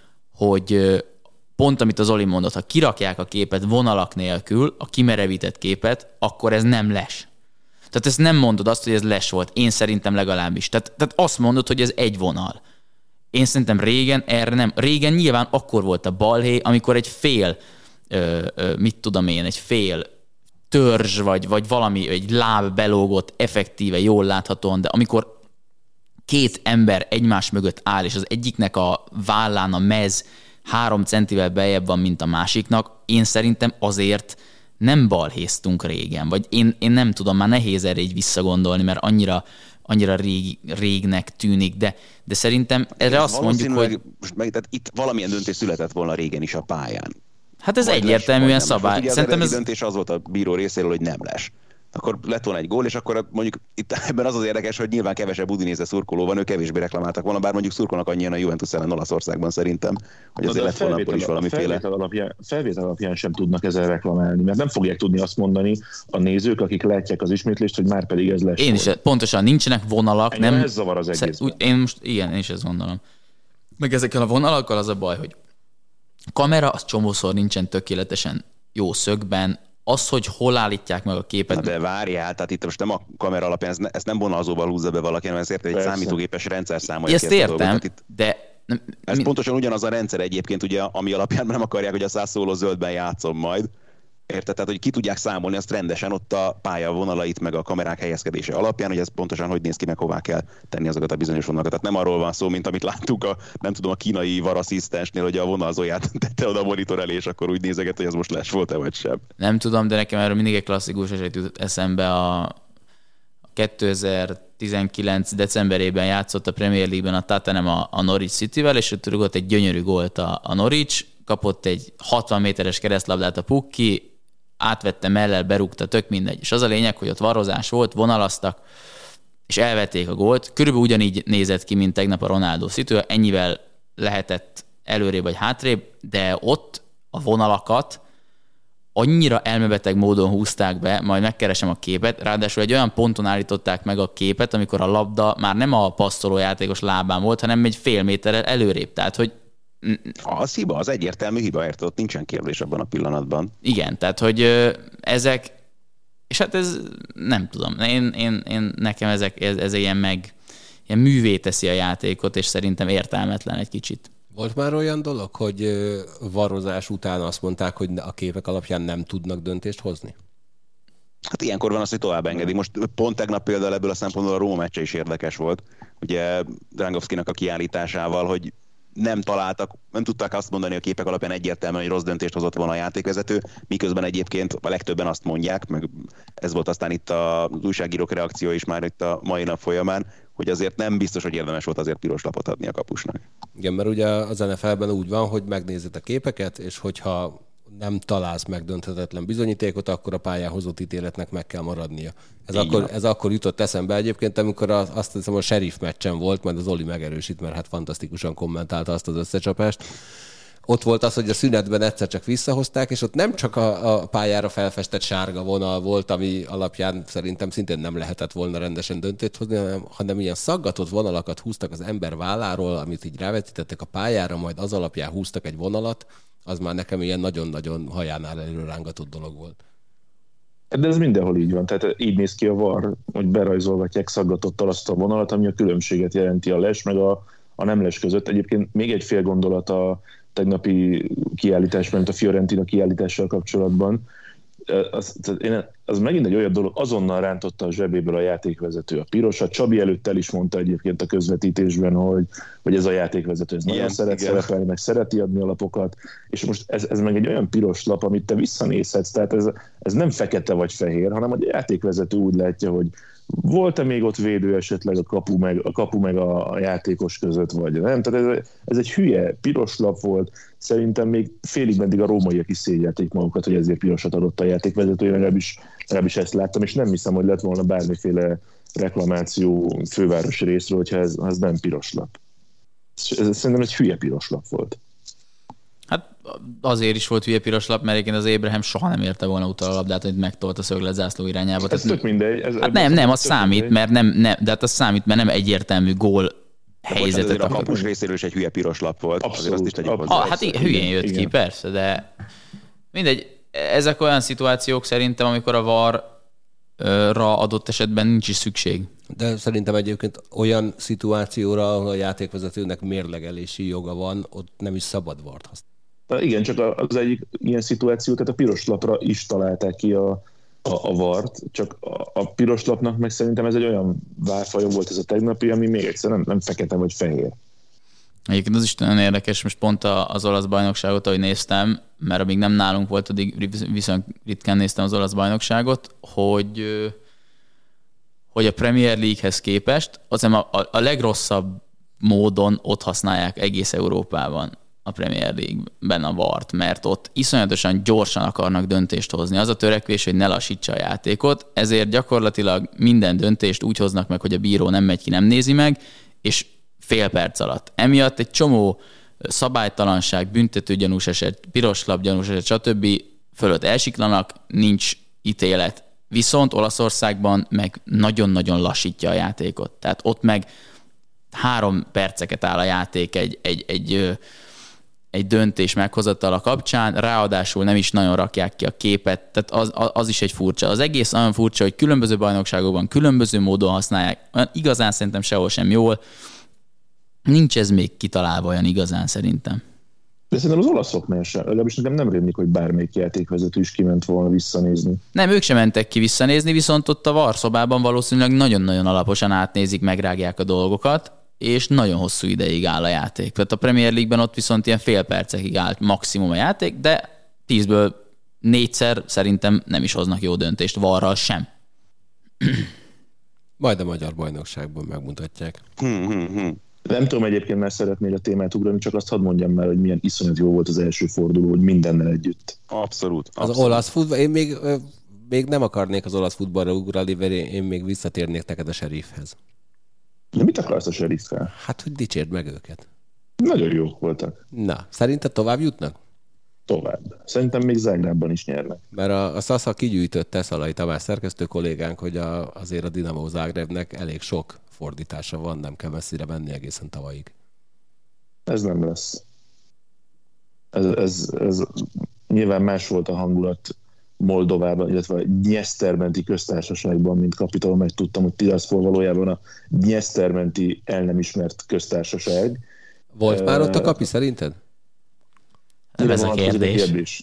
hogy pont amit az Zoli mondott, ha kirakják a képet vonalak nélkül, a kimerevített képet, akkor ez nem les. Tehát ezt nem mondod azt, hogy ez les volt. Én szerintem legalábbis. Tehát, tehát azt mondod, hogy ez egy vonal. Én szerintem régen erre nem. Régen nyilván akkor volt a balhé, amikor egy fél, ö, ö, mit tudom én, egy fél törzs, vagy, vagy valami, egy láb belógott, effektíve, jól láthatóan, de amikor két ember egymás mögött áll, és az egyiknek a vállán a mez három centivel beljebb van, mint a másiknak, én szerintem azért nem balhéztunk régen, vagy én, én nem tudom, már nehéz erre így visszagondolni, mert annyira, annyira rég, régnek tűnik, de, de szerintem erre azt mondjuk, hogy... Most meg, tehát itt valamilyen döntés született volna régen is a pályán. Hát ez majd egyértelműen les, szabály. Ugye szerintem ez döntés az volt a bíró részéről, hogy nem les. Akkor lett volna egy gól, és akkor mondjuk itt ebben az az érdekes, hogy nyilván kevesebb Udinese szurkoló van, ők kevésbé reklamáltak volna, bár mondjuk szurkolnak annyian a Juventus ellen Olaszországban szerintem, hogy azért lett volna akkor is valamiféle. Felvétel alapján, felvétel alapján sem tudnak ezzel reklamálni, mert nem fogják tudni azt mondani a nézők, akik látják az ismétlést, hogy már pedig ez lesz. Én is, pontosan nincsenek vonalak. Engem nem. Ez zavar az egészben. Én most, igen, én is ezt gondolom. Meg ezekkel a vonalakkal az a baj, hogy a kamera az csomószor nincsen tökéletesen jó szögben, az, hogy hol állítják meg a képet. Na de várjál, tehát itt most nem a kamera alapján, ezt, ne, ezt nem vonalzóval húzza be valaki, hanem ezért egy Persze. számítógépes rendszer számolja. Ezt értem, itt, de... Nem, ez mi... pontosan ugyanaz a rendszer egyébként, ugye, ami alapján nem akarják, hogy a százszóló zöldben játszom majd. Érted? Tehát, hogy ki tudják számolni azt rendesen ott a pálya vonalait, meg a kamerák helyezkedése alapján, hogy ez pontosan hogy néz ki, meg hová kell tenni azokat a bizonyos vonalakat. Tehát nem arról van szó, mint amit láttuk a, nem tudom, a kínai varasszisztensnél, hogy a vonalzóját tette oda a monitor elé, és akkor úgy nézeget, hogy ez most les volt-e, vagy sem. Nem tudom, de nekem erről mindig egy klasszikus eset jut eszembe. A kétezer-tizenkilenc decemberében játszott a Premier League-ben a Tottenham a, a Norwich Cityvel, és ott rúgott egy gyönyörű gólt a, a Norwich, kapott egy hatvan méteres keresztlabdát a Pukki, átvette mellel, berúgta, tök mindegy. És az a lényeg, hogy ott varrozás volt, vonalaztak, és elvették a gólt. Körülbelül ugyanígy nézett ki, mint tegnap a Ronaldo szitu, ennyivel lehetett előrébb vagy hátrébb, de ott a vonalakat annyira elmebeteg módon húzták be, majd megkeresem a képet, ráadásul egy olyan ponton állították meg a képet, amikor a labda már nem a passzoló játékos lábán volt, hanem egy fél méterrel előrébb. Tehát, hogy az hiba, az egyértelmű hiba, érted, ott nincsen kérdés abban a pillanatban. Igen, tehát, hogy ezek, és hát ez nem tudom, én, én, én nekem ezek, ez, ez ilyen meg, ilyen művé teszi a játékot, és szerintem értelmetlen egy kicsit. Volt már olyan dolog, hogy varrozás után azt mondták, hogy a képek alapján nem tudnak döntést hozni? Hát ilyenkor van az, hogy tovább engedik. Most pont tegnap például ebből a szempontból a Róma meccse is érdekes volt, ugye Drangovszkinak a kiállításával, hogy nem találtak, nem tudták azt mondani a képek alapján egyértelműen, hogy rossz döntést hozott volna a játékvezető, miközben egyébként a legtöbben azt mondják, meg ez volt aztán itt az újságírók reakció is már itt a mai nap folyamán, hogy azért nem biztos, hogy érdemes volt azért piros lapot adni a kapusnak. Igen, mert ugye az en ef el-ben úgy van, hogy megnézed a képeket, és hogyha nem találsz megdönthetetlen bizonyítékot, akkor a pályán hozott ítéletnek meg kell maradnia. Ez, akkor, ez akkor jutott eszembe egyébként, amikor az, azt hiszem a Sheriff meccsen volt, majd az Oli megerősít, mert hát fantasztikusan kommentálta azt az összecsapást. Ott volt az, hogy a szünetben egyszer csak visszahozták, és ott nem csak a, a pályára felfestett sárga vonal volt, ami alapján szerintem szintén nem lehetett volna rendesen döntést hozni, hanem, hanem ilyen szaggatott vonalakat húztak az ember válláról, amit így rávetítettek a pályára, majd az alapján húztak egy vonalat, az már nekem ilyen nagyon-nagyon hajánál előrángatott dolog volt. De ez mindenhol így van, tehát így néz ki a var, hogy berajzolgatják szaggatottal azt a vonalat, ami a különbséget jelenti a les meg a, a nem les között. Egyébként még egy fél gondolat a tegnapi kiállításban, mint a Fiorentina kiállítással kapcsolatban. Az, én, az megint egy olyan dolog, azonnal rántotta a zsebéből a játékvezető a pirosat. Csabi előtt el is mondta egyébként a közvetítésben, hogy, hogy ez a játékvezető ez nagyon igen, szeret igen. szerepelni, meg szereti adni a lapokat, és most ez, ez meg egy olyan piros lap, amit te visszanézhetsz, tehát ez, ez nem fekete vagy fehér, hanem hogy a játékvezető úgy látja, hogy volt-e még ott védő esetleg a kapu meg a, kapu meg a játékos között, vagy nem? Tehát ez, ez egy hülye, piros lap volt. Szerintem még félig meddig a rómaiak is szégyelték magukat, hogy ezért pirosat adott a játékvezető, legalábbis, legalábbis ezt láttam, és nem hiszem, hogy lett volna bármiféle reklamáció fővárosi részről, hogyha ez, ez nem piros lap. Ez, szerintem egy hülye piros lap volt. Hát azért is volt hülye piros lap, mert egyébként az Abraham soha nem érte volna utal a labdát, hogy megtolt a szöglet zászló irányába. Ez tök mindegy. Ez, hát nem, nem, az számít, mindegy. mert nem, nem, de hát az számít, mert nem egyértelmű gól helyzetet. A kapus részéről is egy hülye piros lap volt. Abszolút, azt is tegyük abszolút. hozzá. Ah, hát igen, hülyén jött igen. ki, persze, de mindegy. Ezek olyan szituációk szerintem, amikor a varra adott esetben nincs is szükség. De szerintem egyébként olyan szituációra, ahol a játékvezetőnek mérlegelési joga van, ott nem is szabad vart használni. Igen, csak az egyik ilyen szituáció, tehát a piros lapra is találták ki a, a, a vart, csak a, a piros lapnak meg szerintem ez egy olyan válfaja volt ez a tegnapi, ami még egyszer nem, nem fekete vagy fehér. Egyébként az is nagyon érdekes, most pont az olasz bajnokságot, ahogy néztem, mert amíg nem nálunk volt, addig viszont ritkán néztem az olasz bajnokságot, hogy, hogy a Premier League-hez képest az a, a, a legrosszabb módon ott használják egész Európában a Premier League-ben a vart, mert ott iszonyatosan gyorsan akarnak döntést hozni. Az a törekvés, hogy ne lassítsa a játékot, ezért gyakorlatilag minden döntést úgy hoznak meg, hogy a bíró nem megy ki, nem nézi meg, és fél perc alatt. Emiatt egy csomó szabálytalanság, büntető gyanús eset, piros lap gyanús eset, stb. Fölött elsiklanak, nincs ítélet. Viszont Olaszországban meg nagyon-nagyon lassítja a játékot. Tehát ott meg három perceket áll a játék egy, egy, egy, egy döntés meghozatala kapcsán, ráadásul nem is nagyon rakják ki a képet, tehát az, az is egy furcsa. Az egész nagyon furcsa, hogy különböző bajnokságokban különböző módon használják. Igazán szerintem sehol sem jól. Nincs ez még kitalálva olyan igazán szerintem. De szerintem az olaszoknál sem. Legalábbis nekem nem rémlik, hogy bármelyik játékvezető is kiment volna visszanézni. Nem, ők sem mentek ki visszanézni, viszont ott a varszobában valószínűleg nagyon-nagyon alaposan átnézik, megrágják a dolgokat, és nagyon hosszú ideig áll a játék. Tehát a Premier League-ben ott viszont ilyen fél percekig állt maximum a játék, de tízből négyszer szerintem nem is hoznak jó döntést, varral sem. Majd a magyar bajnokságban megmutatják. Hmm, hmm, hmm. Nem tudom egyébként, mert szeretnék a témát ugrani, csak azt hadd mondjam már, hogy milyen iszonyat jó volt az első forduló, hogy mindennel együtt. Abszolút. Az abszolút. olasz futball, én még, még nem akarnék az olasz futballra ugrani, mert én még visszatérnék neked a Sheriffhez. De mit akarsz a Sheriffel? Hát, hogy dicsérd meg őket. Nagyon jók voltak. Na, szerinted tovább jutnak? Tovább. Szerintem még Zágrában is nyernek. Mert a, a Szasza kigyűjtötte Szalai Tamás szerkesztő kollégánk, hogy a, azért a Dinamo Zágrebnek elég sok fordítása van, nem kell messzire menni egészen tavalyig. Ez nem lesz. Ez, ez, ez nyilván más volt a hangulat Moldovában, illetve a Dnyesztermenti köztársaságban, mint kapitál, meg tudtam, hogy Tiraspol valójában a Dnyesztermenti el nem ismert köztársaság. Volt uh, már ott a kapi szerinted? Nem ez a kérdés. A kérdés.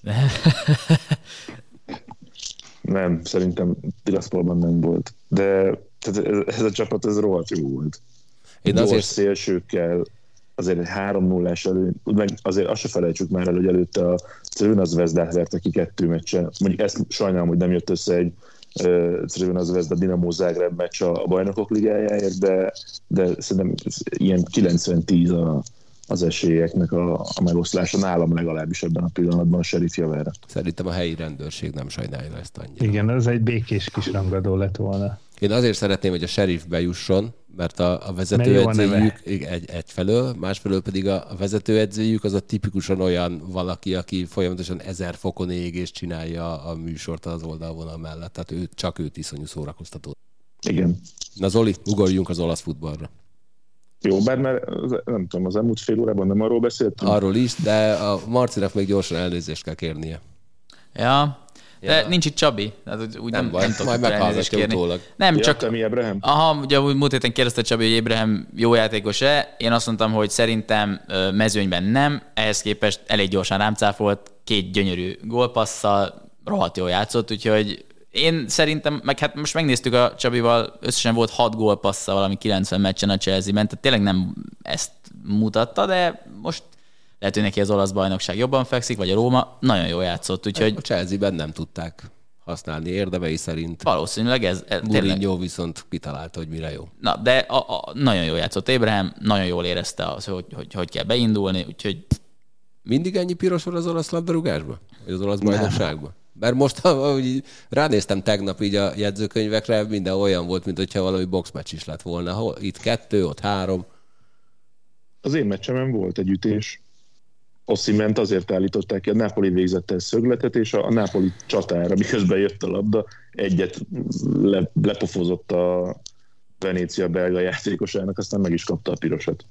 Nem, szerintem Tiraspolban nem volt. De tehát ez, ez a csapat, ez rohadt jó volt. Én gyors azért... szélsőkkel, azért egy három nullás elő, meg azért azt se felejtsük már el, hogy előtte a Crvena Zvezdát verte ki kettő meccsen. Mondjuk ezt sajnálom, hogy nem jött össze egy uh, Crvena Zvezda Dinamo Zágreb meccs a Bajnokok Ligájáért, de, de szerintem ilyen kilencven tíz a az esélyeknek a, a megoszlása nálam legalábbis ebben a pillanatban a Sheriff javára. Szerintem a helyi rendőrség nem sajnálja ezt annyira. Igen, ez egy békés kis rangadó lett volna. Én azért szeretném, hogy a Sheriff bejusson, mert a, a vezetőedzőjük egy, egyfelől, másfelől pedig a, a vezetőedzőjük az a tipikusan olyan valaki, aki folyamatosan ezer fokon égést csinálja a műsort az oldalvonal mellett. Tehát ő, csak őt iszonyú szórakoztató. Igen. Na Zoli, ugorjunk az olasz futballra. Jó, bár már nem tudom, az elmúlt fél órában nem arról beszéltünk? Arról is, de a Marcinak még gyorsan elnézést kell kérnie. Ja, de ja. Nincs itt Csabi. Hát úgy nem, nem baj, nem majd meghallgatja utólag. Nem, ja, csak... te mi Abraham? Aha, ugye múlt héten kérdezte Csabi, hogy Abraham jó játékos-e. Én azt mondtam, hogy szerintem mezőnyben nem. Ehhez képest elég gyorsan rám cáfolt, két gyönyörű gólpasszal, rohadt jól játszott, úgyhogy én szerintem, meg hát most megnéztük a Csabival, összesen volt hat gólpassza valami kilencven meccsen a Chelsea-ben, tehát tényleg nem ezt mutatta, de most lehet, hogy neki az olasz bajnokság jobban fekszik, vagy a Róma, nagyon jól játszott, úgyhogy... A Chelsea-ben nem tudták használni érdemei szerint. Valószínűleg ez... ez Mourinho viszont kitalálta, hogy mire jó. Na, de a, a, nagyon jól játszott Abraham, nagyon jól érezte az, hogy hogy, hogy kell beindulni, úgyhogy... Mindig ennyi piros van az olasz labdarúgásban? Vagy az olasz bajnokságban? Mert most, ahogy ránéztem tegnap így a jegyzőkönyvekre, minden olyan volt, mint hogyha valami boxmeccs is lett volna. Itt kettő, ott három. Az én meccsemen volt egy ütés. Osimhent azért állították ki, a Napoli végzett el szögletet, és a Napoli csatára, miközben jött a labda, egyet le, lepofozott a Venécia belga játékosának, aztán meg is kapta a pirosat.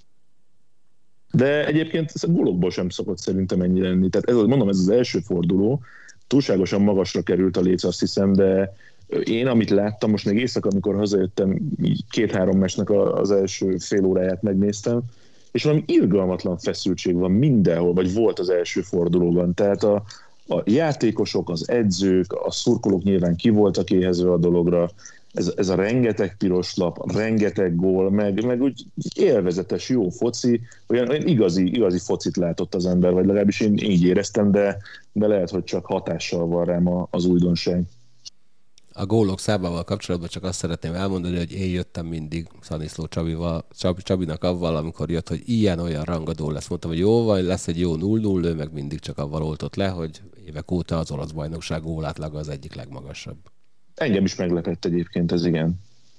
De egyébként ez a gólokból sem szokott szerintem ennyi lenni. Tehát ez, mondom, ez az első forduló, túlságosan magasra került a léc, azt hiszem, de én, amit láttam, most még éjszaka, amikor hazajöttem, két-három meccsnek az első fél óráját megnéztem, és valami irgalmatlan feszültség van mindenhol, vagy volt az első fordulóban. Tehát a, a játékosok, az edzők, a szurkolók nyilván ki voltak éhezve a dologra, ez, ez a rengeteg piros lap, rengeteg gól, meg, meg úgy élvezetes, jó foci, olyan, olyan igazi, igazi focit látott az ember, vagy legalábbis én így éreztem, de, de lehet, hogy csak hatással van rám az újdonság. A gólok számával kapcsolatban csak azt szeretném elmondani, hogy én jöttem mindig Szaniszló Csabival, Csab, Csabinak avval, amikor jött, hogy ilyen-olyan rangadó lesz. Mondtam, hogy jó, vagy lesz egy jó null null, ő meg mindig csak avval oltott le, hogy évek óta az olasz bajnokság gólátlaga az egyik legmagasabb. Engem is meglepett egyébként ez, igen.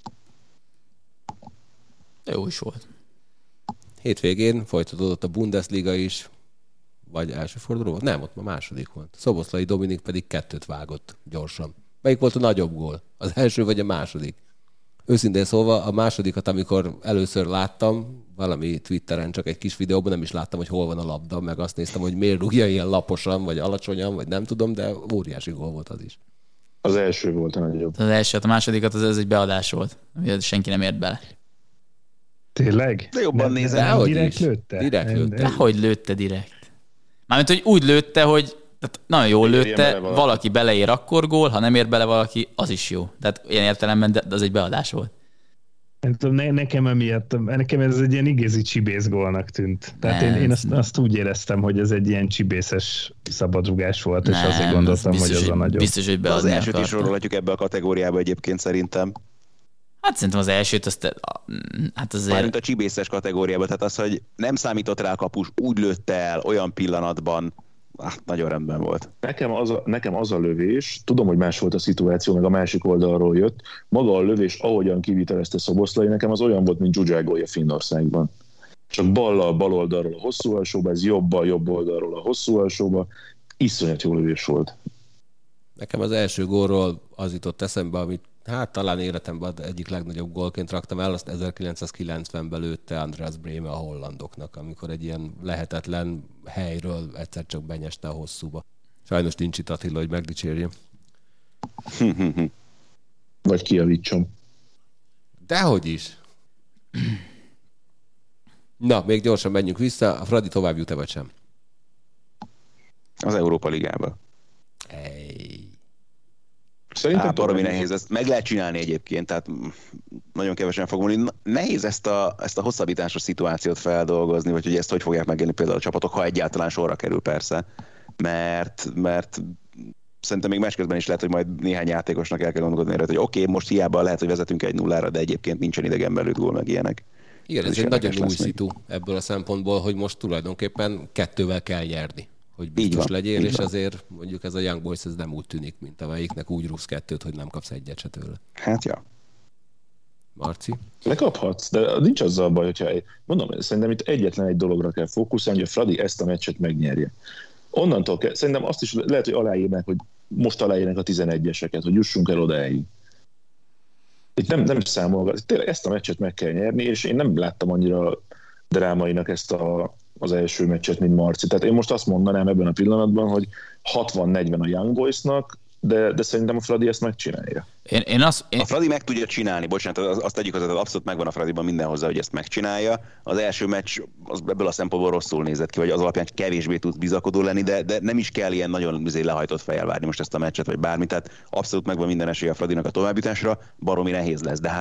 Jó is volt. Hétvégén folytatódott a Bundesliga is, vagy első forduló volt? Nem, ott ma második volt. Szoboszlai Dominik pedig kettőt vágott gyorsan. Melyik volt a nagyobb gól? Az első vagy a második? Őszintén szólva a másodikat, amikor először láttam, valami Twitteren, csak egy kis videóban, nem is láttam, hogy hol van a labda, meg azt néztem, hogy miért rúgja ilyen laposan, vagy alacsonyan, vagy nem tudom, de óriási gól volt az is. Az első volt a nagyobb. Az első, a másodikat az, az egy beadás volt, amit senki nem ért bele. Tényleg? De jobban nézem. Dehogy direkt is. lőtte? Direkt lőtte. De hogy lőtte direkt? Mármint, hogy úgy lőtte, hogy tehát nagyon jól lőtte, bele valaki. valaki beleér, akkor gól, ha nem ér bele valaki, az is jó. Tehát ilyen értelemben, de az egy beadás volt. Nem tudom, ne, nekem emiatt, nekem ez egy ilyen igazi csibész gólnak tűnt. Tehát nem, én, én azt, azt úgy éreztem, hogy ez egy ilyen csibészes szabadrugás volt, és nem, azért gondoltam, biztos, hogy az a nagyobb. Biztos, hogy az elsőt akarta. is sorolhatjuk ebbe a kategóriába egyébként szerintem. Hát szerintem az elsőt, azt, hát azért... Mármint a csibészes kategóriába, tehát az, hogy nem számított rá a kapus, úgy lőtte el olyan pillanatban, hát nagyon rendben volt. Nekem az, a, nekem az a lövés, tudom, hogy más volt a szituáció, meg a másik oldalról jött, maga a lövés, ahogyan kivitelezte Szoboszlai, nekem az olyan volt, mint Dzsuzságolja Finnországban. Csak ballal bal oldalról a hosszú alsóba, ez jobbal jobb oldalról a hosszú alsóba, iszonyat jó lövés volt. Nekem az első gólról az jutott eszembe, amit hát talán életemben egyik legnagyobb gólként raktam el, azt ezerkilencszázkilencvenben lőtte Andreas Brehme a hollandoknak, amikor egy ilyen lehetetlen helyről egyszer csak benyeste a hosszúba. Sajnos nincs itt Attila, hogy megdicsérjem. Vagy kijavítsom. Dehogy is. Na, még gyorsan menjünk vissza. A Fradi tovább jut-e vagy sem? Az Európa Ligába. Ej. Szerintem Á, baromi nehéz, ezt meg lehet csinálni egyébként, tehát nagyon kevesen fog mondani. Nehéz ezt a, ezt a hosszabbításos szituációt feldolgozni, vagy hogy ezt hogy fogják megélni például a csapatok, ha egyáltalán sorra kerül persze, mert, mert szerintem még meccs közben is lehet, hogy majd néhány játékosnak el kell gondolkodni, hogy oké, okay, most hiába lehet, hogy vezetünk egy nullára, de egyébként nincsen idegen belül gól meg ilyenek. Igen, ez, ez egy nagyon új szitu ebből a szempontból, hogy most tulajdonképpen kettővel kell nyerni, hogy biztos van, legyél, és van. Azért mondjuk ez a Young Boys ez nem úgy tűnik, mint amelyiknek úgy rúgsz kettőt, hogy nem kapsz egyet se tőle. Hát ja. Marci? Lekaphatsz, de nincs azzal a baj, hogyha mondom, szerintem itt egyetlen egy dologra kell fókuszálni, hogy a Fradi ezt a meccset megnyerje. Onnantól kell, szerintem azt is lehet, hogy aláírnak, hogy most aláírnak a tizenegyeseket, hogy jussunk el odáig. Itt nem, nem számol, tényleg ezt a meccset meg kell nyerni, és én nem láttam annyira drámainak ezt a, az első meccset, mint Marci. Tehát én most azt mondanám ebben a pillanatban, hogy hatvan negyven a Young Boysnak, de, de szerintem a Fradi ezt megcsinálja. Én, én azt, én... A Fradi meg tudja csinálni, bocsánat, azt tegyük hozzá, abszolút megvan a Fradiban minden hozzá, hogy ezt megcsinálja. Az első meccs az ebből a szempontból rosszul nézett ki, vagy az alapján kevésbé tud bizakodó lenni, de, de nem is kell ilyen nagyon lehajtott fejjel várni most ezt a meccset, vagy bármit. Tehát abszolút megvan minden esélye a Fradinak a továbbjutásra, baromi nehéz lesz, de hát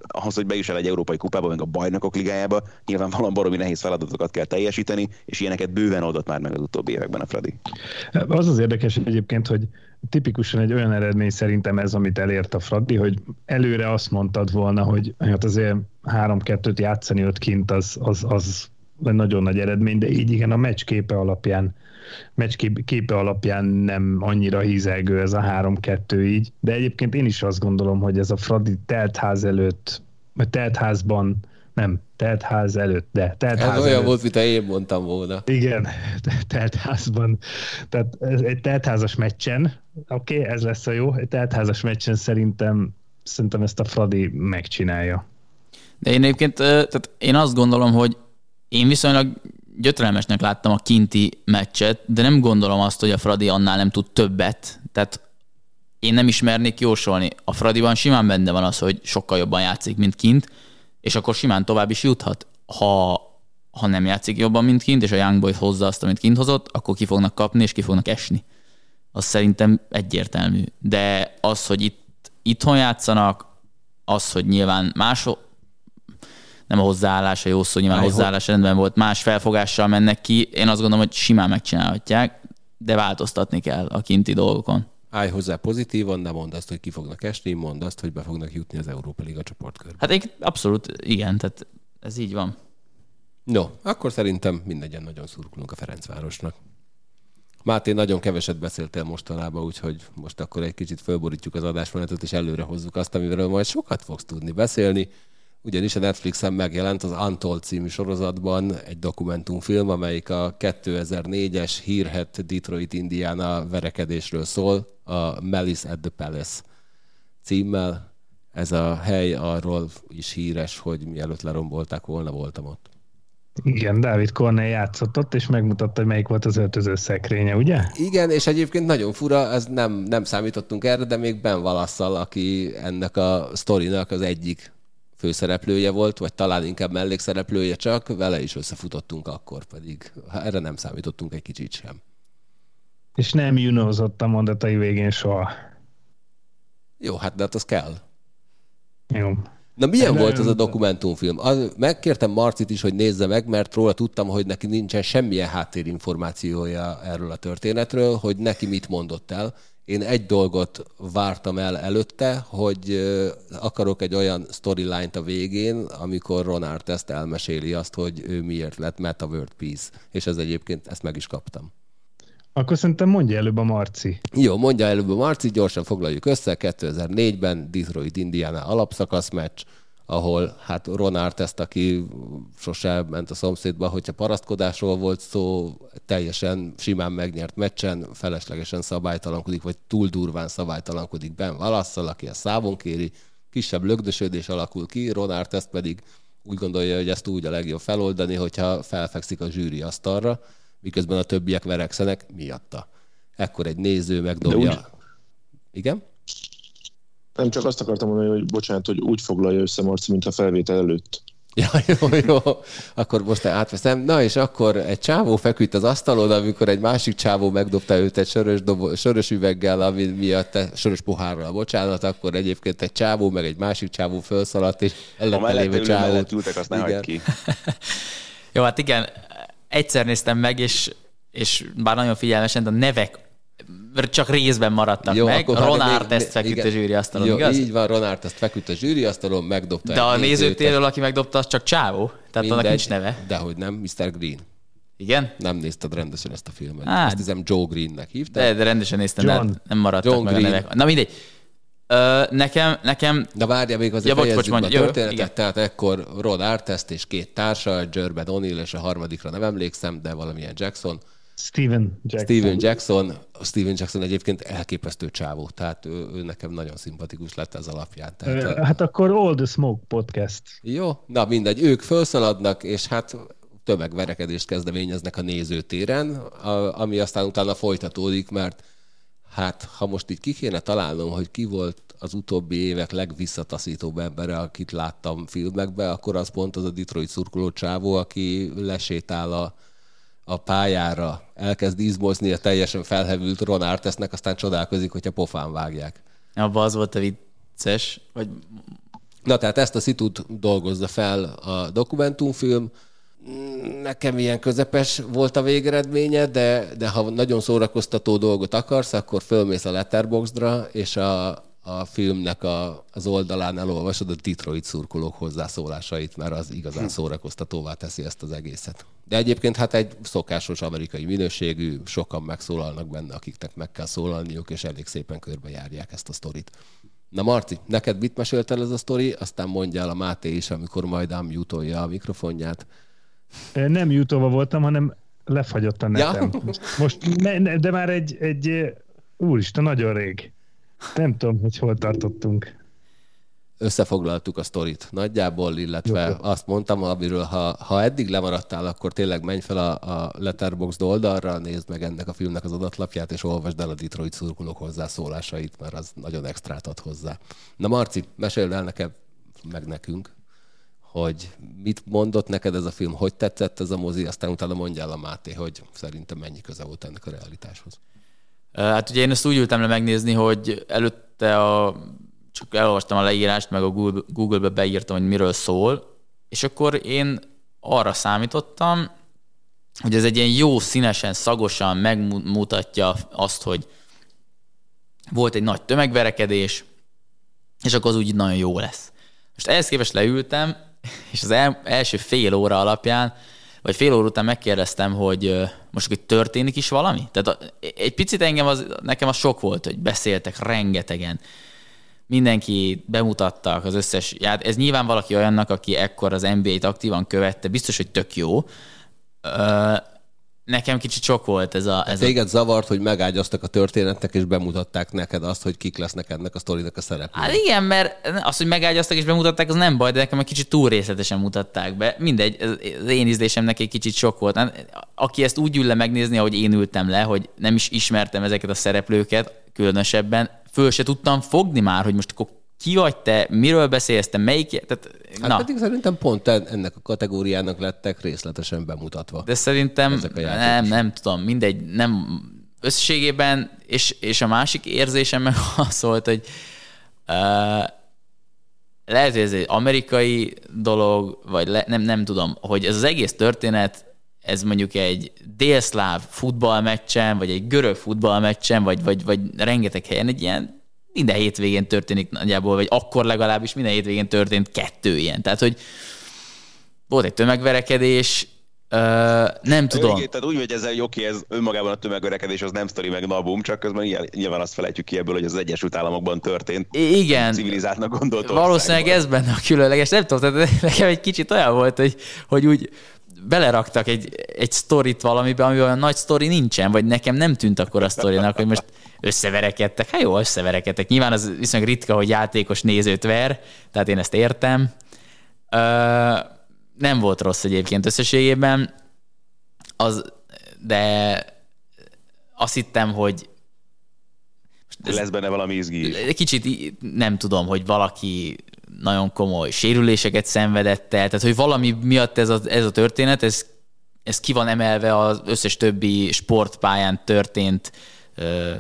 ahhoz, hogy bejuss el egy európai kupába, meg a bajnokok ligájába, nyilvánvalóan baromi nehéz feladatokat kell teljesíteni, és ilyeneket bőven oldott már meg az utóbbi években a Fradi. Az az érdekes egyébként, hogy tipikusan egy olyan eredmény szerintem ez, amit elért a Fradi, hogy előre azt mondtad volna, hogy hát azért három-kettőt játszani ott kint, az, az, az nagyon nagy eredmény, de így igen, a meccs képe alapján meccs képe alapján nem annyira hízelgő ez a három-kettő így, de egyébként én is azt gondolom, hogy ez a Fradi teltház előtt, vagy teltházban, nem, teltház előtt, de teltház ez olyan előtt. volt, mint én mondtam volna. Igen, teltházban. Tehát ez egy teltházas meccsen, oké, okay, ez lesz a jó, egy teltházas meccsen szerintem, szerintem ezt a Fradi megcsinálja. De én egyébként, tehát én azt gondolom, hogy én viszonylag gyötrelmesnek láttam a kinti meccset, de nem gondolom azt, hogy a Fradi annál nem tud többet. Tehát én nem ismernék jósolni. A Fradiban simán benne van az, hogy sokkal jobban játszik, mint kint, és akkor simán tovább is juthat. Ha, ha nem játszik jobban, mint kint, és a Young Boys hozza azt, amit kint hozott, akkor ki fognak kapni, és ki fognak esni. Az szerintem egyértelmű. De az, hogy itt, itthon játszanak, az, hogy nyilván mások, nem a hozzáállás, a jó szó, nyilván a hozzáállás rendben volt, más felfogással mennek ki. Én azt gondolom, hogy simán megcsinálhatják, de változtatni kell a kinti dolgokon. Állj hozzá pozitívan, ne mondd azt, hogy ki fognak esni, mondd azt, hogy be fognak jutni az Európa Liga csoportkörbe. Hát én abszolút igen, tehát ez így van. No, akkor szerintem mindegyen nagyon szurkolunk a Ferencvárosnak. Máté, nagyon keveset beszéltél mostanában, úgyhogy most akkor egy kicsit fölborítjuk az adásmenetet, és előre hozzuk azt, amiről majd sokat fogsz tudni beszélni. Ugyanis a Netflixen megjelent az Untold című sorozatban egy dokumentumfilm, amelyik a kétezer-négyes hírhedt Detroit Indiana verekedésről szól, a Malice at the Palace címmel. Ez a hely arról is híres, hogy mielőtt lerombolták volna, voltam ott. Igen, Dávid Cornell játszott ott, és megmutatta, hogy melyik volt az öltöző szekrénye, ugye? Igen, és egyébként nagyon fura, ez nem, nem számítottunk erre, de még Ben Wallace-szal, aki ennek a sztorinak az egyik főszereplője volt, vagy talán inkább mellékszereplője csak, vele is összefutottunk akkor, pedig erre nem számítottunk egy kicsit sem. És nem junózott a mondatai végén soha. Jó, hát de hát az kell. Jó. Na milyen volt ez a dokumentumfilm? Az, megkértem Marcit is, hogy nézze meg, mert róla tudtam, hogy neki nincsen semmilyen háttérinformációja erről a történetről, hogy neki mit mondott el. Én egy dolgot vártam el előtte, hogy akarok egy olyan storyline-t a végén, amikor Ron Artest elmeséli azt, hogy ő miért lett Meta World Peace. És ez egyébként, ezt meg is kaptam. Akkor szerintem mondja előbb a Marci. Jó, mondja előbb a Marci, gyorsan foglaljuk össze. kétezer-négyben Detroit Indiana alapszakasz meccs, ahol hát Ron Artest, aki sose ment a szomszédba, hogyha parasztkodásról volt szó, teljesen simán megnyert meccsen, feleslegesen szabálytalankodik, vagy túl durván szabálytalankodik Ben Wallace-szal, aki a szávon kéri, kisebb lögdösödés alakul ki, Ron Artest pedig úgy gondolja, hogy ezt úgy a legjobb feloldani, hogyha felfekszik a zsűri asztalra, miközben a többiek verekszenek miatta. Ekkor egy néző megdobja. Úgy... Igen? Nem, csak azt akartam mondani, hogy bocsánat, hogy úgy foglalja össze Marci, mint a felvétel előtt. Ja, jó, jó. Akkor most átveszem. Na, és akkor egy csávó feküdt az asztalon, amikor egy másik csávó megdobta őt egy sörös, dobo- sörös üveggel, ami miatt, sörös pohárral, bocsánat, akkor egyébként egy csávó, meg egy másik csávó felszaladt, és ellette lévő csávót. Mellett ültek, azt ne hagyd ki. Jó, hát igen, egyszer néztem meg, és, és bár nagyon figyelmesen, de a nevek csak részben maradtak jó, meg. Ron Artest feküdt igen, a zsűriasztalon, jó, igaz? Így van, Ron Artest feküdt a zsűriasztalon, megdobta. De a nézőtérről, aki megdobta, az csak csávó. Tehát mindegy, annak nincs neve. Dehogy nem, miszter Green. Igen? Nem nézted rendesen ezt a filmet. Hát, ezt hiszem Joe Greennek hívták. De, de rendesen néztem, John. De nem maradtak John meg Green. A nevek. Na mindegy. Ö, nekem, nekem... De várja, még azért ja, fejezzük bocs, be a történetet. Jó, tehát ekkor Ron Artest és két társa, Jerben O'Neill és a harmadikra nem emlékszem, de valamilyen Jackson. Steven Jackson. Steven Jackson. Steven Jackson egyébként elképesztő csávó, tehát ő, ő nekem nagyon szimpatikus lett ez alapján. Tehát a... Hát akkor All the Smoke podcast. Jó, na mindegy, ők felszaladnak, és hát tömegverekedést kezdeményeznek a nézőtéren, ami aztán utána folytatódik, mert hát ha most így ki kéne találnom, hogy ki volt az utóbbi évek legvisszataszítóbb embere, akit láttam filmekben, akkor az pont az a Detroit szurkoló csávó, aki lesétál a a pályára, elkezd izmozni a teljesen felhevült Ron Artestnek, aztán csodálkozik, hogyha pofán vágják. Abba az volt a vicces, vagy Na tehát ezt a szitut dolgozza fel a dokumentumfilm. Nekem ilyen közepes volt a végeredménye, de, de ha nagyon szórakoztató dolgot akarsz, akkor fölmész a Letterboxdra, és a, a filmnek a, az oldalán elolvasod a Detroit szurkolók hozzászólásait, mert az igazán szórakoztatóvá teszi ezt az egészet. De egyébként hát egy szokásos amerikai minőségű, sokan megszólalnak benne, akiknek meg kell szólalniuk, és elég szépen körbejárják ezt a sztorit. Na Marci, neked mit mesélt el ez a sztori? Aztán mondja el a Máté is, amikor majd ám jutolja a mikrofonját. Nem jutóva voltam, hanem lefagyott a netem. Ja. Most, ne, ne, de már egy, egy, úristen, nagyon rég. Nem tudom, hogy hol tartottunk. Összefoglaltuk a sztorit nagyjából, illetve Jó. azt mondtam, amiről ha, ha eddig lemaradtál, akkor tényleg menj fel a, a Letterboxd oldalra, nézd meg ennek a filmnek az adatlapját, és olvasd el a Detroit szurkolók hozzászólásait, mert az nagyon extrát ad hozzá. Na Marci, meséld el neked, meg nekünk, hogy mit mondott neked ez a film, hogy tetszett ez a mozi, aztán utána mondjál a Máté, hogy szerintem mennyi köze volt ennek a realitáshoz. Hát ugye én ezt úgy ültem le megnézni, hogy előtte a, csak elolvastam a leírást, meg a Google-be beírtam, hogy miről szól, és akkor én arra számítottam, hogy ez egy ilyen jó színesen, szagosan megmutatja azt, hogy volt egy nagy tömegverekedés, és akkor az úgy nagyon jó lesz. Most ehhez képest leültem, és az el, első fél óra alapján, vagy fél óra után megkérdeztem, hogy most hogy történik is valami? Tehát egy picit engem az, nekem az sok volt, hogy beszéltek rengetegen. Mindenki bemutattak az összes, hát ez nyilván valaki olyannak, aki ekkor az en bé á-t aktívan követte, biztos, hogy tök jó. Nekem kicsit sok volt ez a... Ez Téged a... zavart, hogy megágyaztak a történetnek, és bemutatták neked azt, hogy kik lesznek ennek a sztorinak a szereplői. Hát igen, mert az, hogy megágyaztak és bemutatták, az nem baj, de nekem egy kicsit túl részletesen mutatták be. Mindegy, az én ízlésemnek egy kicsit sok volt. Aki ezt úgy ül le megnézni, ahogy én ültem le, hogy nem is ismertem ezeket a szereplőket, különösebben, föl se tudtam fogni már, hogy most akkor ki vagy te, miről beszélsz te, melyik... Tehát, hát na. Pedig szerintem pont ennek a kategóriának lettek részletesen bemutatva. De szerintem nem, nem tudom, mindegy, nem összességében, és, és a másik érzésem meg az volt, hogy uh, lehet, hogy ez egy amerikai dolog, vagy le, nem, nem tudom, hogy ez az egész történet, ez mondjuk egy délszláv futballmeccsen, vagy egy görög futballmeccsen, vagy, vagy, vagy rengeteg helyen egy ilyen minden hétvégén történik nagyjából, vagy akkor legalábbis minden hétvégén történt kettő ilyen. Tehát, hogy volt egy tömegverekedés, uh, nem tudom. Igen, tehát úgy, hogy ez oké, ez önmagában a tömegverekedés, az nem sztori meg nabum, csak közben nyilván azt felejtjük ki ebből, hogy az Egyesült Államokban történt. Igen. Civilizáltnak gondolt valószínűleg ez benne a különleges. Nem tudom, tehát nekem egy kicsit olyan volt, hogy, hogy úgy beleraktak egy, egy sztorit valamiben, amiben olyan nagy sztori nincsen, vagy nekem nem tűnt akkor a sztorinak, hogy most összeverekedtek. Hát jó, összeverekedtek. Nyilván az viszonylag ritka, hogy játékos nézőt ver, tehát én ezt értem. Ö, nem volt rossz egyébként összességében, az, de azt hittem, hogy ez, lesz benne valami izgi. Kicsit nem tudom, hogy valaki nagyon komoly sérüléseket szenvedett el, tehát hogy valami miatt ez a, ez a történet, ez, ez ki van emelve az összes többi sportpályán történt ö,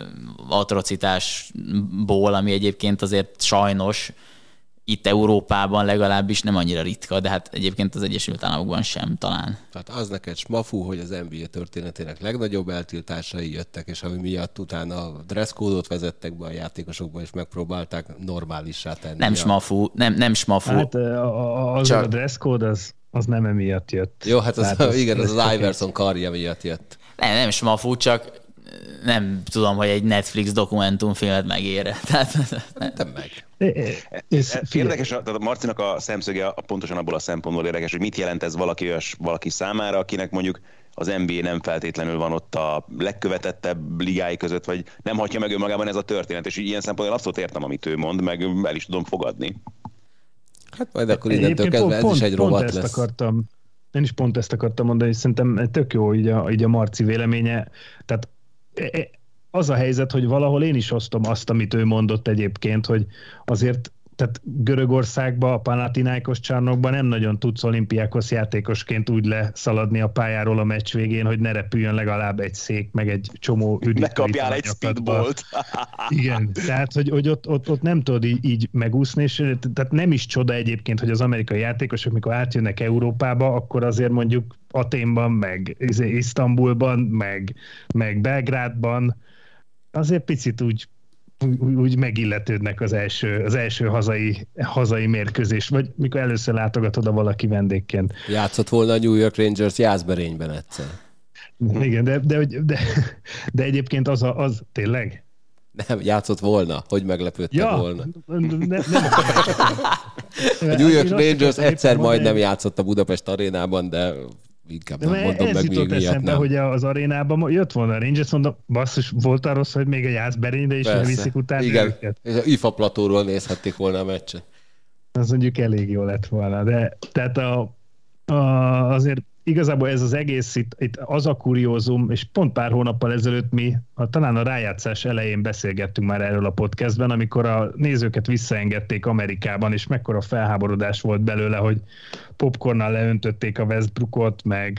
atrocitásból, ami egyébként azért sajnos itt Európában legalábbis nem annyira ritka, de hát egyébként az Egyesült Államokban sem talán. Tehát az neked smafú, hogy az en bé á történetének legnagyobb eltiltásai jöttek, és ami miatt utána a dresszkódot vezettek be a játékosokba, és megpróbálták normálissá tenni. Nem a... smafú, nem, nem smafú. Hát az Csak... a dresszkód az, az nem emiatt jött. Jó, hát az, az, igen, az az Iverson karja miatt jött. Nem, nem smafú, csak nem tudom, hogy egy Netflix dokumentumfilmet megére. Tehát nem meg. Érdekes, tehát a Marcinak a szemszöge a pontosan abból a szempontból érdekes, hogy mit jelent ez valaki, olyas, valaki számára, akinek mondjuk az en bé á nem feltétlenül van ott a legkövetettebb ligái között, vagy nem hagyja meg önmagában ez a történet, és ilyen szempontból abszolút értem, amit ő mond, meg el is tudom fogadni. Hát majd akkor innentől kezdve ez is egy rovat lesz. Akartam, én is pont ezt akartam mondani, és szerintem tök jó így a, így a Marci véleménye. Tehát az a helyzet, hogy valahol én is osztom azt, amit ő mondott egyébként, hogy azért tehát Görögországban, a Panathinaikos csarnokban nem nagyon tudsz olimpiákos játékosként úgy leszaladni a pályáról a meccs végén, hogy ne repüljön legalább egy szék, meg egy csomó üdítő. Ne kapjál egy speedballt. Igen, tehát hogy, hogy ott, ott, ott nem tudod így, így megúszni, és tehát nem is csoda egyébként, hogy az amerikai játékosok, mikor átjönnek Európába, akkor azért mondjuk Aténban, meg Isztambulban, meg, meg Belgrádban azért picit úgy Úgy, úgy megilletődnek az első, az első hazai, hazai mérkőzés, vagy mikor először látogatod a valaki vendégként. Játszott volna a New York Rangers Jászberényben egyszer. Igen, de, de, de, de egyébként az, a, az tényleg? Nem, játszott volna, hogy meglepődte ja, volna. Ne, nem a New York Rangers egyszer majdnem játszott a Budapest arénában, de inkább nem de mondom ez meg, jutott még miatt eszembe, nem. hogy az arénában jött volna a Rangers, mondom, basszus, voltál rossz, hogy még a Jászberényre is leviszik utána igen. őket? És az i ef á platóról nézhették volna a meccset. Az mondjuk elég jó lett volna, de tehát a, a, azért igazából ez az egész, itt, itt az a kuriózum, és pont pár hónappal ezelőtt mi, a, talán a rájátszás elején beszélgettünk már erről a podcastben, amikor a nézőket visszaengedték Amerikában, és mekkora felháborodás volt belőle, hogy popcornnal leöntötték a Westbrookot, meg,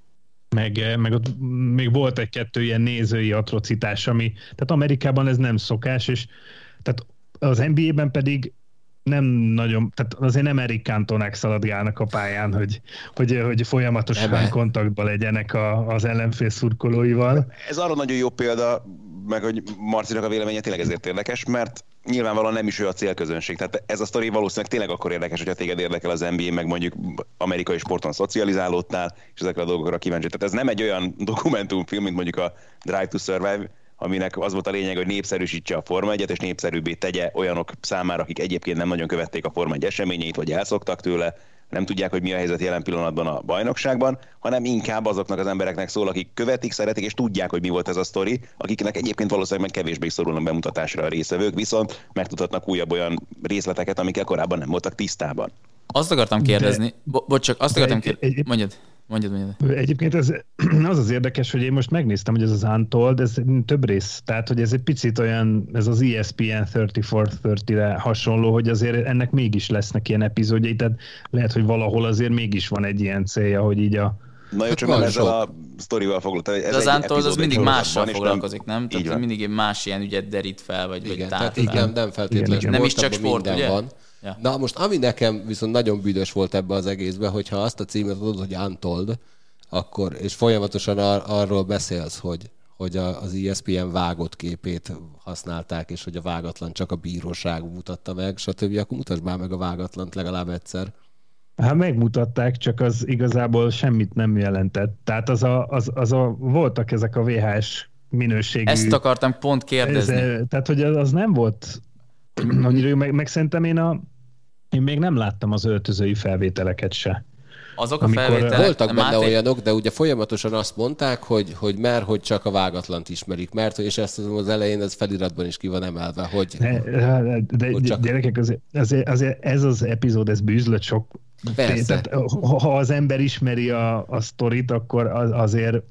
meg, meg ott még volt egy-kettő ilyen nézői atrocitás, ami, tehát Amerikában ez nem szokás, és tehát az en bé á-ben pedig nem nagyon, tehát azért nem Eric Cantonák szaladgálnak a pályán, hogy, hogy, hogy folyamatosan Ebe. kontaktban legyenek a, az ellenfél szurkolóival. Ez arra nagyon jó példa, meg hogy Marcinak a véleménye tényleg ezért érdekes, mert nyilvánvalóan nem is ő a célközönség. Tehát ez a sztori valószínűleg tényleg akkor érdekes, hogyha téged érdekel az en bé á, meg mondjuk amerikai sporton szocializálódtál, és ezekre a dolgokra kíváncsi. Tehát ez nem egy olyan dokumentumfilm, mint mondjuk a Drive to Survive, aminek az volt a lényeg, hogy népszerűsítse a Forma egyet, és népszerűbbé tegye olyanok számára, akik egyébként nem nagyon követték a Forma egy eseményeit, vagy elszoktak tőle, nem tudják, hogy mi a helyzet jelen pillanatban a bajnokságban, hanem inkább azoknak az embereknek szól, akik követik, szeretik, és tudják, hogy mi volt ez a sztori, akiknek egyébként valószínűleg meg kevésbé szorulnak bemutatásra a részvevők, viszont megtudhatnak újabb olyan részleteket, amikkel korábban nem voltak tisztában. Azt akartam kérdezni, Bo- bocs, csak azt akartam kérdezni, mondjad. Mondjad, mondjad. Egyébként ez, az az érdekes, hogy én most megnéztem, hogy ez az Untold, ez több rész, tehát hogy ez egy picit olyan, ez az E S P N harmincnégy harmincre hasonló, hogy azért ennek mégis lesznek ilyen epizódjai, tehát lehet, hogy valahol azért mégis van egy ilyen célja, hogy így a... Na jó, csak nem ezzel a sztorival foglalkozol. Ez az Untold az mindig mással foglalkozik, nem? Tehát van. mindig más ilyen ügyet derít fel, vagy, igen, vagy tehát fel. igen, nem feltétlenül. Nem is csak sport, ugye? Van. Ja. Na most, ami nekem viszont nagyon büdös volt ebbe az egészben, hogyha azt a címet adod, hogy Untold, akkor, és folyamatosan ar- arról beszélsz, hogy, hogy a, az E S P N vágott képét használták, és hogy a vágatlan csak a bíróság mutatta meg, stb. Akkor mutasd már meg a vágatlant legalább egyszer. Hát megmutatták, csak az igazából semmit nem jelentett. Tehát az a, az, az a, voltak ezek a vé há es minőségű... Ezt akartam pont kérdezni. Ez, tehát, hogy az, az nem volt annyira jó, meg, meg szerintem én, a, én még nem láttam az öltözői felvételeket se. Azok a felvételek... Voltak benne Máté... olyanok, de ugye folyamatosan azt mondták, hogy, hogy mert hogy csak a vágatlant ismerik, mert és ezt az elején ez feliratban is ki van emelve, hogy... De, de hogy csak... gyerekek, azért, azért, azért ez az epizód, ez bűzlött sok... Persze. Tehát, ha az ember ismeri a, a sztorit, akkor az, azért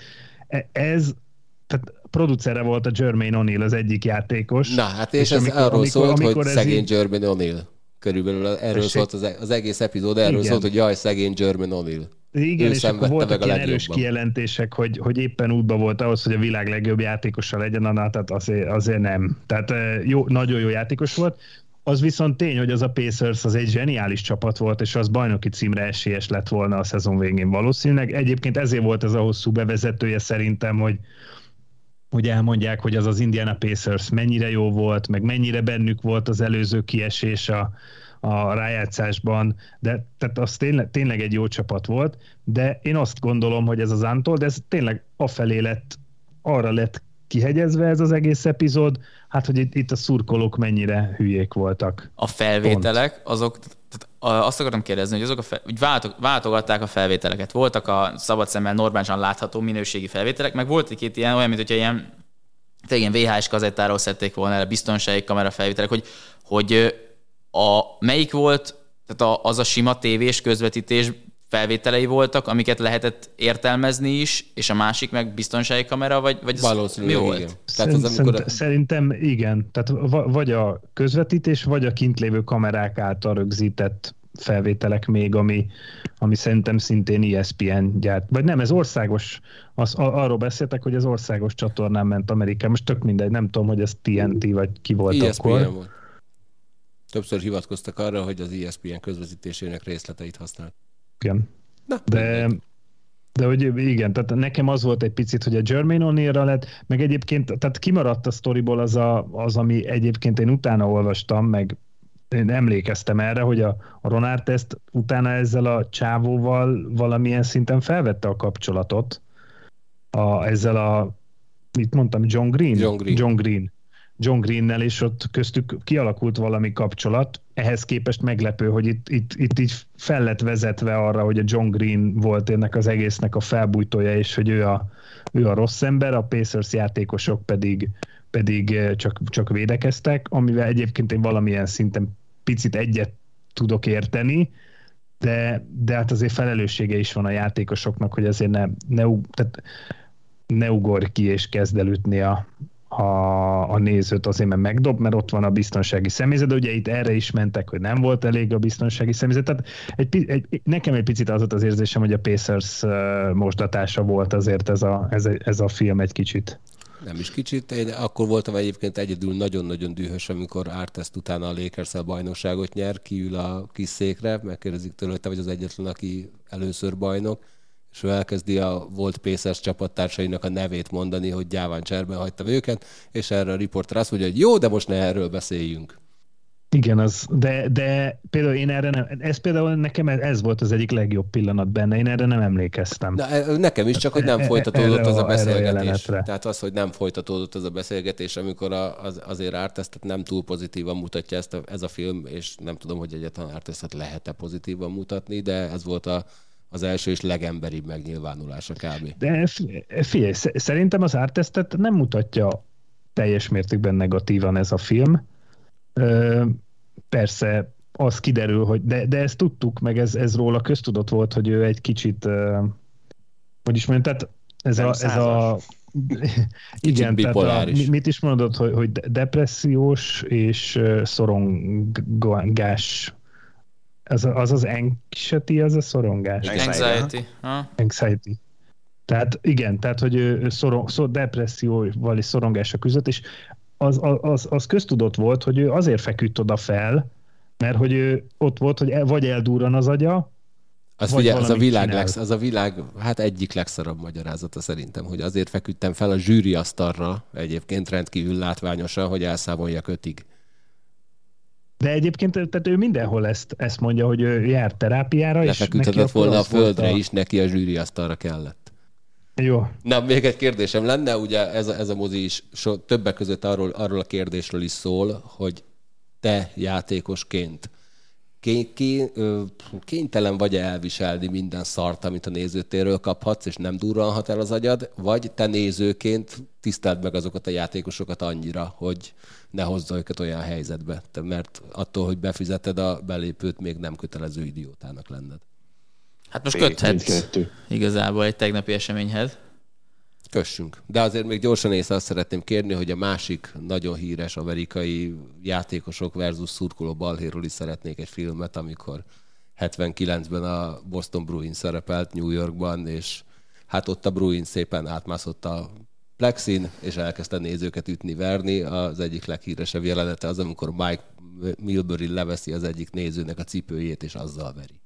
ez... Tehát producere volt a Jermaine O'Neal, az egyik játékos. Na, hát és, és ez amikor, arról amikor, szólt, amikor hogy ez szegény így... Jermaine O'Neal. Körülbelül erről Tessék? szólt az, az egész epizód, erről Igen. szólt, hogy jaj, szegény Jermaine O'Neal. Igen, ő és akkor voltak ilyen erős legjobban. kijelentések, hogy, hogy éppen útban volt ahhoz, hogy a világ legjobb játékosa legyen, na, tehát azért, azért nem. Tehát jó, nagyon jó játékos volt. Az viszont tény, hogy az a Pacers az egy zseniális csapat volt, és az bajnoki címre esélyes lett volna a szezon végén valószínűleg. Egyébként ezért volt ez a hosszú bevezetője szerintem, hogy hogy elmondják, hogy az az Indiana Pacers mennyire jó volt, meg mennyire bennük volt az előző kiesés a, a rájátszásban, de tehát az tényleg, tényleg egy jó csapat volt, de én azt gondolom, hogy ez az Untold, ez tényleg afelé lett, arra lett kihegyezve ez az egész epizód, hát hogy itt, itt a szurkolók mennyire hülyék voltak. A felvételek, Pont. azok, tehát azt akartam kérdezni, hogy azok a fel, úgy váltog, váltogatták a felvételeket. Voltak a szabad szemmel normálisan látható minőségi felvételek, meg volt egy-két ilyen, olyan, mint hogyha ilyen, ilyen vé há es kazettáról szedték volna el, biztonsági kamera felvételek, hogy, hogy a, melyik volt, tehát a, az a sima tévés közvetítés felvételei voltak, amiket lehetett értelmezni is, és a másik meg biztonsági kamera, vagy, vagy ez mi volt? Igen. Tehát az, amikor a... Szerintem igen. Tehát vagy a közvetítés, vagy a kint lévő kamerák által rögzített felvételek még, ami, ami szerintem szintén E S P N gyárt. Vagy nem, ez országos, az, arról beszéltek, hogy ez országos csatornán ment Amerikában. Most tök mindegy, nem tudom, hogy ez T N T vagy ki volt E S P N akkor. Volt. Többször hivatkoztak arra, hogy az E S P N közvetítésének részleteit használt. Igen. Na, de, de hogy igen, tehát nekem az volt egy picit, hogy a Jermaine O'Neillra lett, meg egyébként, tehát kimaradt a sztoriból az, a, az, ami egyébként én utána olvastam, meg én emlékeztem erre, hogy a, a Ron Artest utána ezzel a csávóval valamilyen szinten felvette a kapcsolatot, a, ezzel a, mit mondtam, John Green? John Green. John Green. John Greennel, és ott köztük kialakult valami kapcsolat. Ehhez képest meglepő, hogy itt, itt, itt így fel lett vezetve arra, hogy a John Green volt ennek az egésznek a felbújtója, és hogy ő a, ő a rossz ember, a Pacers játékosok pedig, pedig csak, csak védekeztek, amivel egyébként én valamilyen szinten picit egyet tudok érteni, de, de hát azért felelőssége is van a játékosoknak, hogy azért ne, ne, tehát ne ugorj ki és kezd el ütni a A, a nézőt azért, mert megdob, mert ott van a biztonsági személyzet, de ugye itt erre is mentek, hogy nem volt elég a biztonsági személyzet. Tehát egy, egy, nekem egy picit az volt az érzésem, hogy a Pacers mosdatása volt azért ez a, ez, a, ez a film egy kicsit. Nem is kicsit, én akkor voltam egyébként egyedül nagyon-nagyon dühös, amikor Artest utána a Lakers-el bajnokságot nyer, kiül a kis székre, megkérdezik tőle, hogy te vagy az egyetlen, aki először bajnok, és ő elkezdi a volt Pacers csapattársainak a nevét mondani, hogy gyáván cserben hagytam őket, és erre a riporter azt mondja, hogy jó, de most ne erről beszéljünk. Igen, az, de, de például én erre nem, ez például nekem ez volt az egyik legjobb pillanat benne, én erre nem emlékeztem. Na, nekem is, csak hogy nem folytatódott erre az a a, beszélgetés. A Tehát az, hogy nem folytatódott az a beszélgetés, amikor a, az, azért Artestet nem túl pozitívan mutatja ezt a, ez a film, és nem tudom, hogy egyáltalán Artestet lehet-e pozitívan mutatni, de ez volt a az első és legemberibb megnyilvánulása kb. De figyelj, szerintem az Artestet nem mutatja teljes mértékben negatívan ez a film. Persze az kiderül, hogy de, de ezt tudtuk, meg ez, ez róla köztudott volt, hogy ő egy kicsit, hogy is mondjam, tehát ez a, ez a igen, tehát a, mit is mondod, hogy, hogy depressziós és szorongás. Az az, az anxiety, az a szorongás. Anxiety. Anxiety. Tehát igen, tehát hogy ő szorong, szor, depresszióval és szorongása között, és az, az, az köztudott volt, hogy ő azért feküdt oda fel, mert hogy ő ott volt, hogy vagy eldurran az agya, az, ugye, az, a világ legsz, az a világ hát egyik legszarabb magyarázata szerintem, hogy azért feküdtem fel a zsűriasztalra, egyébként rendkívül látványosan, hogy elszámoljak ötig. De egyébként tehát ő mindenhol ezt, ezt mondja, hogy ő jár terápiára, és lefeküdhetett volna a földre a... is, neki a zsűriasztalra kellett. Jó. Na, még egy kérdésem lenne, ugye ez a, ez a mozi is so, többek között arról, arról a kérdésről is szól, hogy te játékosként ké, ké, kénytelen vagy elviselni minden szart, amit a nézőtérről kaphatsz, és nem durranhat el az agyad, vagy te nézőként tiszteld meg azokat a játékosokat annyira, hogy ne hozza őket olyan helyzetbe, mert attól, hogy befizeted a belépőt, még nem kötelező idiótának lenned. Hát most köthetsz igazából egy tegnapi eseményhez. Kössünk. De azért még gyorsan észre azt szeretném kérni, hogy a másik nagyon híres amerikai játékosok versus szurkoló balhéról is szeretnék egy filmet, amikor hetvenkilencben a Boston Bruins szerepelt New Yorkban, és hát ott a Bruins szépen átmászott a plexin, és elkezdte nézőket ütni, verni. Az egyik leghíresebb jelenete az, amikor Mike Milbury leveszi az egyik nézőnek a cipőjét, és azzal veri.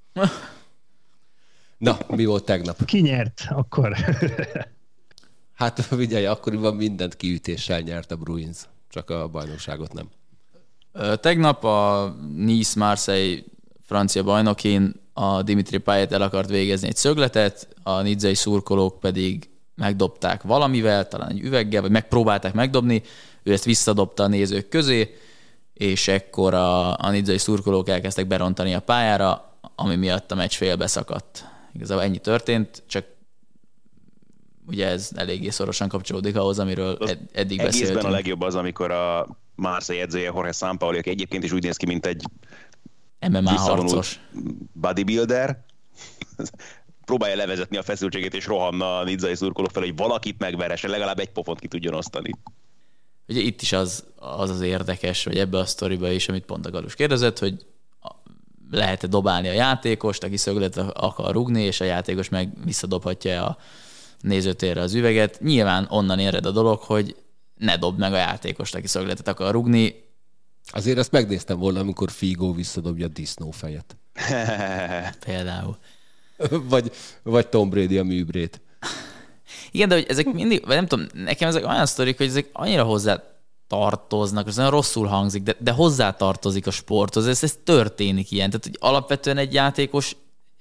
Na, mi volt tegnap? Ki nyert akkor? Hát figyelj, akkoriban mindent kiütéssel nyert a Bruins, csak a bajnokságot nem. Tegnap a Nice-Marseille francia bajnokin a Dimitri Payet el akart végezni egy szögletet, a nizzai szurkolók pedig megdobták valamivel, talán egy üveggel, vagy megpróbálták megdobni, ő ezt visszadobta a nézők közé, és ekkor a, a nizzai szurkolók elkezdtek berontani a pályára, ami miatt a meccs félbeszakadt. Igazából ennyi történt, csak ugye ez eléggé szorosan kapcsolódik ahhoz, amiről ed- eddig beszéltünk. Egészben a legjobb az, amikor a Marseille edzője Jorge Sampaoli, aki egyébként is úgy néz ki, mint egy em em á harcos bodybuilder, próbálja levezetni a feszültségét, és rohanna a nizzai szurkolók fel, hogy valakit megveresse, legalább egy pofont ki tudjon osztani. Ugye itt is az az, az érdekes, vagy ebbe a sztoriba is, amit pont a Galus kérdezett, hogy lehet-e dobálni a játékost, aki szögletet akar rugni, és a játékos meg visszadobhatja a nézőtérre az üveget. Nyilván onnan éred a dolog, hogy ne dobd meg a játékost, aki szögletet akar rugni. Azért ezt megnéztem volna, amikor Figo visszadobja a disznófejet. Például. vagy, vagy Tom Brady a műbrét. Igen, de hogy ezek mindig, vagy nem tudom, nekem ezek olyan sztorik, hogy ezek annyira hozzá tartoznak, ez nagyon rosszul hangzik, de, de hozzá tartozik a sporthoz, ez, ez történik ilyen. Tehát, hogy alapvetően egy játékos,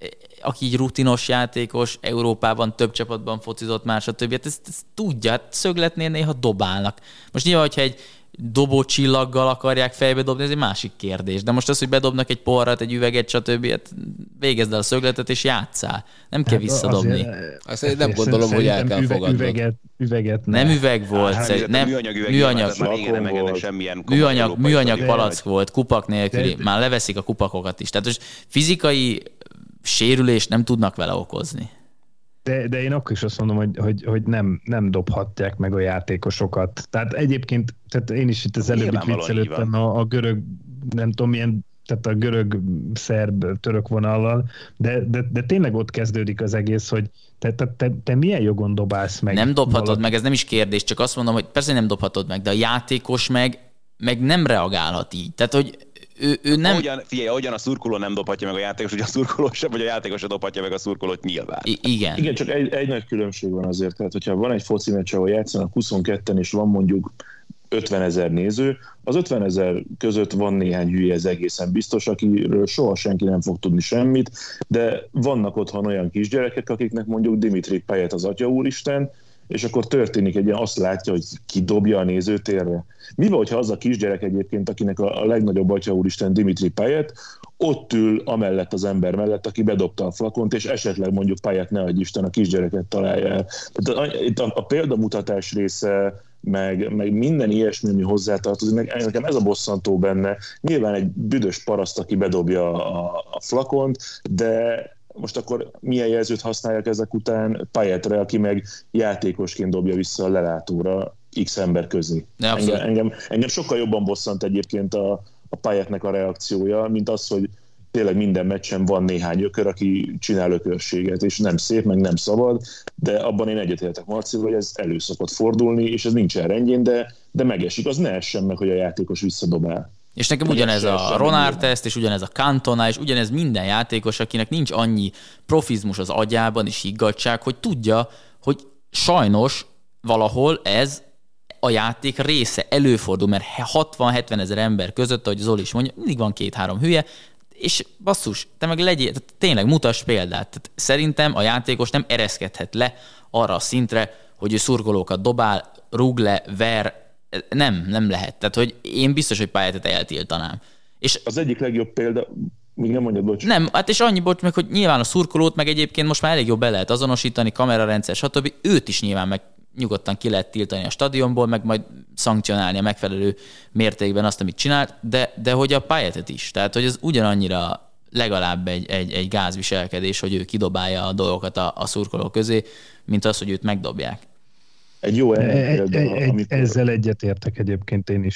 aki így rutinos játékos, Európában több csapatban focizott már, stb. Hát ezt, ezt tudja, hát szögletnél néha dobálnak. Most nyilván, hogyha egy dobó csillaggal akarják fejbe dobni, ez egy másik kérdés. De most az, hogy bedobnak egy poharat, egy üveget, stb. Hát végezd el a szögletet, és játsszál. Nem kell hát visszadobni. Azt én nem gondolom, hogy el kell fogadnod. Üveget, üveget nem. nem üveg volt. Hát, szerint, nem, műanyag üveg, műanyag, már régen nem engednek semmilyen műanyag, műanyag palack de, volt, kupak nélküli. De, már leveszik a kupakokat is. Tehát most fizikai sérülést nem tudnak vele okozni. De, de én akkor is azt mondom, hogy, hogy, hogy nem, nem dobhatják meg a játékosokat. Tehát egyébként, tehát én is itt az előbb viccelődtem a, a görög, nem tudom milyen, tehát a görög, szerb, török vonallal, de, de, de tényleg ott kezdődik az egész, hogy te, te, te, te milyen jogon dobálsz meg? Nem dobhatod valami? meg, ez nem is kérdés, csak azt mondom, hogy persze nem dobhatod meg, de a játékos meg, meg nem reagálhat így. Tehát, hogy ő, ő nem... Ahogyan, figyelj, ahogyan a szurkoló nem dobhatja meg a játékos, hogy a szurkoló sem, vagy a játékos sem dobhatja meg a szurkolót nyilván. I- igen. Igen, csak egy, egy nagy különbség van azért. Tehát, hogyha van egy foci meccs, ahol játszanak huszonketten, és van mondjuk ötvenezer néző, az ötvenezer között van néhány hülye, ez egészen biztos, akiről soha senki nem fog tudni semmit, de vannak otthon olyan kisgyerekek, akiknek mondjuk Dimitri Payet az Atya Úristen, és akkor történik egy ilyen, azt látja, hogy ki dobja a nézőtérre. Mi van, hogyha az a kisgyerek egyébként, akinek a legnagyobb Atya Úristen Dimitri Payet, ott ül amellett az ember mellett, aki bedobta a flakont, és esetleg mondjuk Payet, ne adj Isten, a kisgyereket találja el. Tehát itt a, a példamutatás része, meg, meg minden ilyesmi, ami hozzátartozik, meg nekem ez a bosszantó benne. Nyilván egy büdös paraszt, aki bedobja a, a flakont, de most akkor milyen jelzőt használják ezek után Payetre, aki meg játékosként dobja vissza a lelátóra X ember közé. Engem, engem, engem sokkal jobban bosszant egyébként a, a Payetnek a reakciója, mint az, hogy tényleg minden meccsen van néhány ökör, aki csinál ökörséget, és nem szép, meg nem szabad, de abban én egyetértek Marcival, hogy ez elő szokott fordulni, és ez nincsen rendjén, de, de megesik. Az ne essen meg, hogy a játékos visszadobál. És nekem ugyanez a Ronald teszt, és ugyanez a Cantona, és ugyanez minden játékos, akinek nincs annyi profizmus az agyában és higgadtság, hogy tudja, hogy sajnos valahol ez a játék része, előfordul, mert hatvan-hetven ezer ember között, ahogy Zoli is mondja, mindig van két-három hülye, és basszus, te meg legyél, tehát tényleg mutass példát. Tehát szerintem a játékos nem ereszkedhet le arra a szintre, hogy ő szurkolókat dobál, rúg le, ver, nem, nem lehet. Tehát, hogy én biztos, hogy Payetet eltiltanám. És az egyik legjobb példa, még nem mondjad, bocs. Nem, hát és annyi bocs meg, hogy nyilván a szurkolót meg egyébként most már elég jobb be lehet azonosítani, kamerarendszer, stb. Őt is nyilván meg nyugodtan ki lehet tiltani a stadionból, meg majd szankcionálni a megfelelő mértékben azt, amit csinált, de, de hogy a Payetet is. Tehát, hogy ez ugyanannyira legalább egy, egy, egy gázviselkedés, hogy ő kidobálja a dolgokat a, a szurkolók közé, mint az, hogy őt megdobják. Egy jó ellenpélda, egy, egy, amikor... Ezzel egyetértek egyébként én is.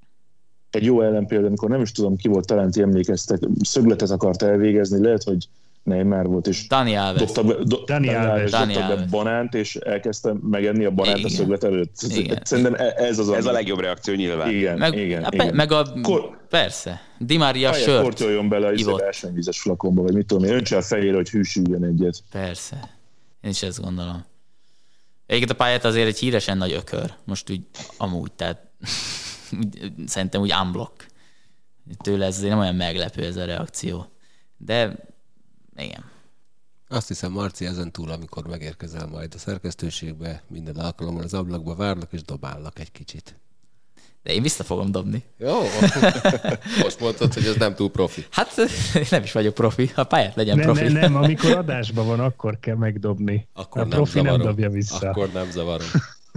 Egy jó ellenpélda, amikor nem is tudom, ki volt, talán ti emlékeztek, szögletet akart elvégezni, lehet, hogy Neymar volt, és Dani Alves. dobta be, do, Dani Alves. Dani Alves be banánt, és elkezdte megenni a banánt igen. a szöglet előtt. Igen. Szerintem ez az Ez a, a legjobb reakció nyilván. Igen, meg, igen, a, igen. Meg a... Kor... Persze. Di Maria sört. Kortyoljon bele a versenyvízes flakonba, vagy mit tudom én, öntse a fejére, hogy hűsüljön egyet. Persze. Én is ezt gondolom. Egyébként a Payet azért egy híresen nagy ökör. Most úgy amúgy, tehát szerintem úgy unblock. Tőle ez azért nem olyan meglepő ez a reakció. De igen. Azt hiszem, Marci, ezen túl, amikor megérkezel majd a szerkesztőségbe, minden alkalommal az ablakba várlak és dobálnak egy kicsit. De én vissza fogom dobni. Jó. Most mondtad, hogy ez nem túl profi. Hát nem is vagyok profi. A Payet legyen nem, profi. Nem, nem, amikor adásban van, akkor kell megdobni. Akkor a nem profi zavarom. nem dobja vissza. Akkor nem zavarom.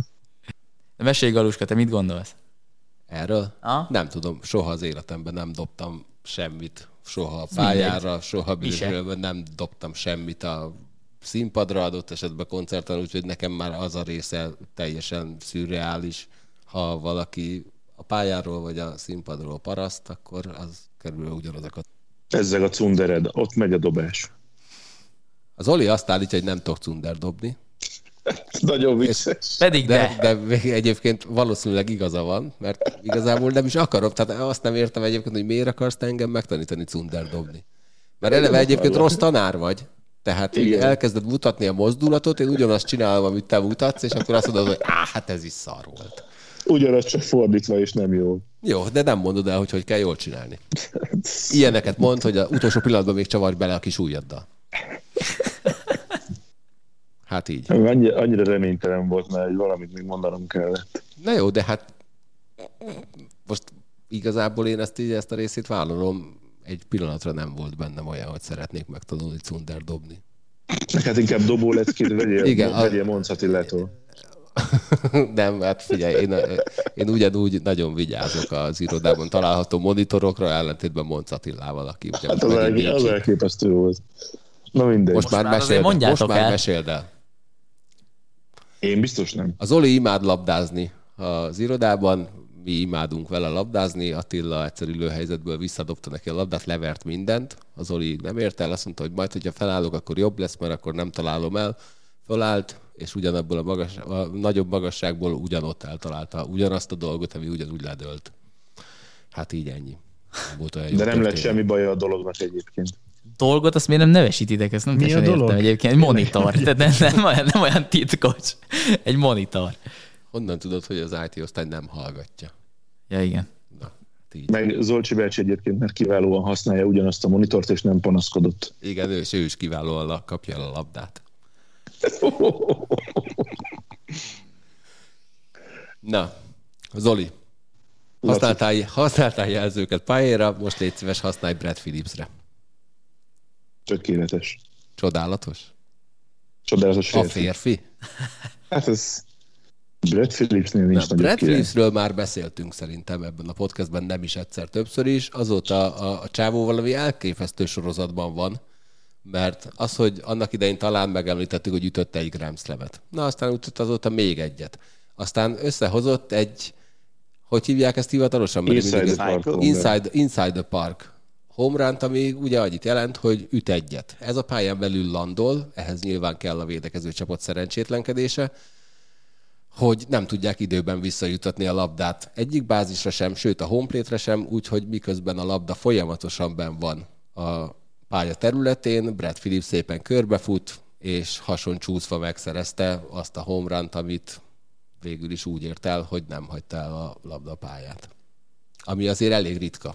De mesélj, Galuska, te mit gondolsz? Erről? Ha? Nem tudom, soha az életemben nem dobtam semmit soha a pályára, soha bizonyban nem dobtam semmit a színpadra, adott esetben koncerten, úgyhogy nekem már az a része teljesen szürreális. Ha valaki a pályáról vagy a színpadról paraszt, akkor az kerül ugyanazokat. Ezzel a cundered, ott megy a dobás. Az Oli azt állítja, hogy nem tudok cunder dobni. Nagyon vicces. Pedig de. de. De egyébként valószínűleg igaza van, mert igazából nem is akarom. Tehát azt nem értem egyébként, hogy miért akarsz te engem megtanítani cunder dobni. Mert eleve egyébként rossz tanár vagy. Tehát elkezded mutatni a mozdulatot, én ugyanazt csinálom, amit te mutatsz, és akkor azt mondod, hogy áh, hát ez is szar volt. Ugyanaz, csak fordítva, és nem jó. Jó, de nem mondod el, hogy hogy kell jól csinálni. Ilyeneket mond, hogy az utolsó pillanatban még csavarj bele a kis ujjaddal. Hát így. Annyira, annyira reménytelen volt, mert valamit még mondanom kellett. Na jó, de hát most igazából én ezt így, ezt a részét vállalom, egy pillanatra nem volt bennem olyan, hogy szeretnék megtanulni cunder dobni. Hát inkább dobó leckét vegyél, Igen, vegyél Monc Attilától. Nem, hát figyelj, én, én ugyanúgy nagyon vigyázok az irodában található monitorokra, ellentétben Monc Attilával, aki ugye hát az, el, az elképesztő volt. Na mindegy. Most már, már meséld, most már el. meséld el. Én biztos nem. Az Oli imád labdázni az irodában, mi imádunk vele labdázni, Attila egyszerű lőhelyzetből visszadobta neki a labdát, levert mindent, az Oli nem ért el, azt mondta, hogy majd, hogyha felállok, akkor jobb lesz, mert akkor nem találom el. Fölállt, és ugyanabból a, magas, a nagyobb magasságból ugyanott eltalálta ugyanazt a dolgot, ami ugyanúgy ledőlt. Hát így ennyi. Nem volt olyan jó. De nem történet. lett semmi baja a dolognak egyébként. Dolgot, azt miért nem nevesítitek? Ezt nem Mi a dolog? értem egyébként. Egy monitor. Tehát nem, nem, olyan, nem olyan titkos. Egy monitor. Honnan tudod, hogy az í té osztály nem hallgatja? Ja, igen. Na, hát így. Meg Zolcsi bácsi egyébként, mert kiválóan használja ugyanazt a monitort, és nem panaszkodott. Igen, ő, ő is kiválóan kapja el a labdát. Na, Zoli, használtál, használtál jelzőket pályára, most légy szíves, használj Brad Phillipsre. Tökéletes. Csodálatos? Csodálatos A férfi. férfi? Hát ez Brad Phillipsnél nincs Na, nagyobb Brad király. Phillipsről már beszéltünk szerintem ebben a podcastben, nem is egyszer, többször is. Azóta a, a csávó valami elképesztő sorozatban van, mert az, hogy annak idején talán megemlítettük, hogy ütött egy Grand Slamet. Na, aztán ütött azóta még egyet. Aztán összehozott egy, hogy hívják ezt hivatalosan? Inside Mindig- the Park. Inside, inside the Park home runt, ami ugye annyit jelent, hogy üt egyet. Ez a pályán belül landol, ehhez nyilván kell a védekező csapat szerencsétlenkedése, hogy nem tudják időben visszajutatni a labdát egyik bázisra sem, sőt a homeplate-re sem, úgyhogy miközben a labda folyamatosan benn van a pálya területén, Brad Phillips szépen körbefut, és hason csúszva megszerezte azt a home runt, amit végül is úgy ért el, hogy nem hagyta el a labda pályát. Ami azért elég ritka.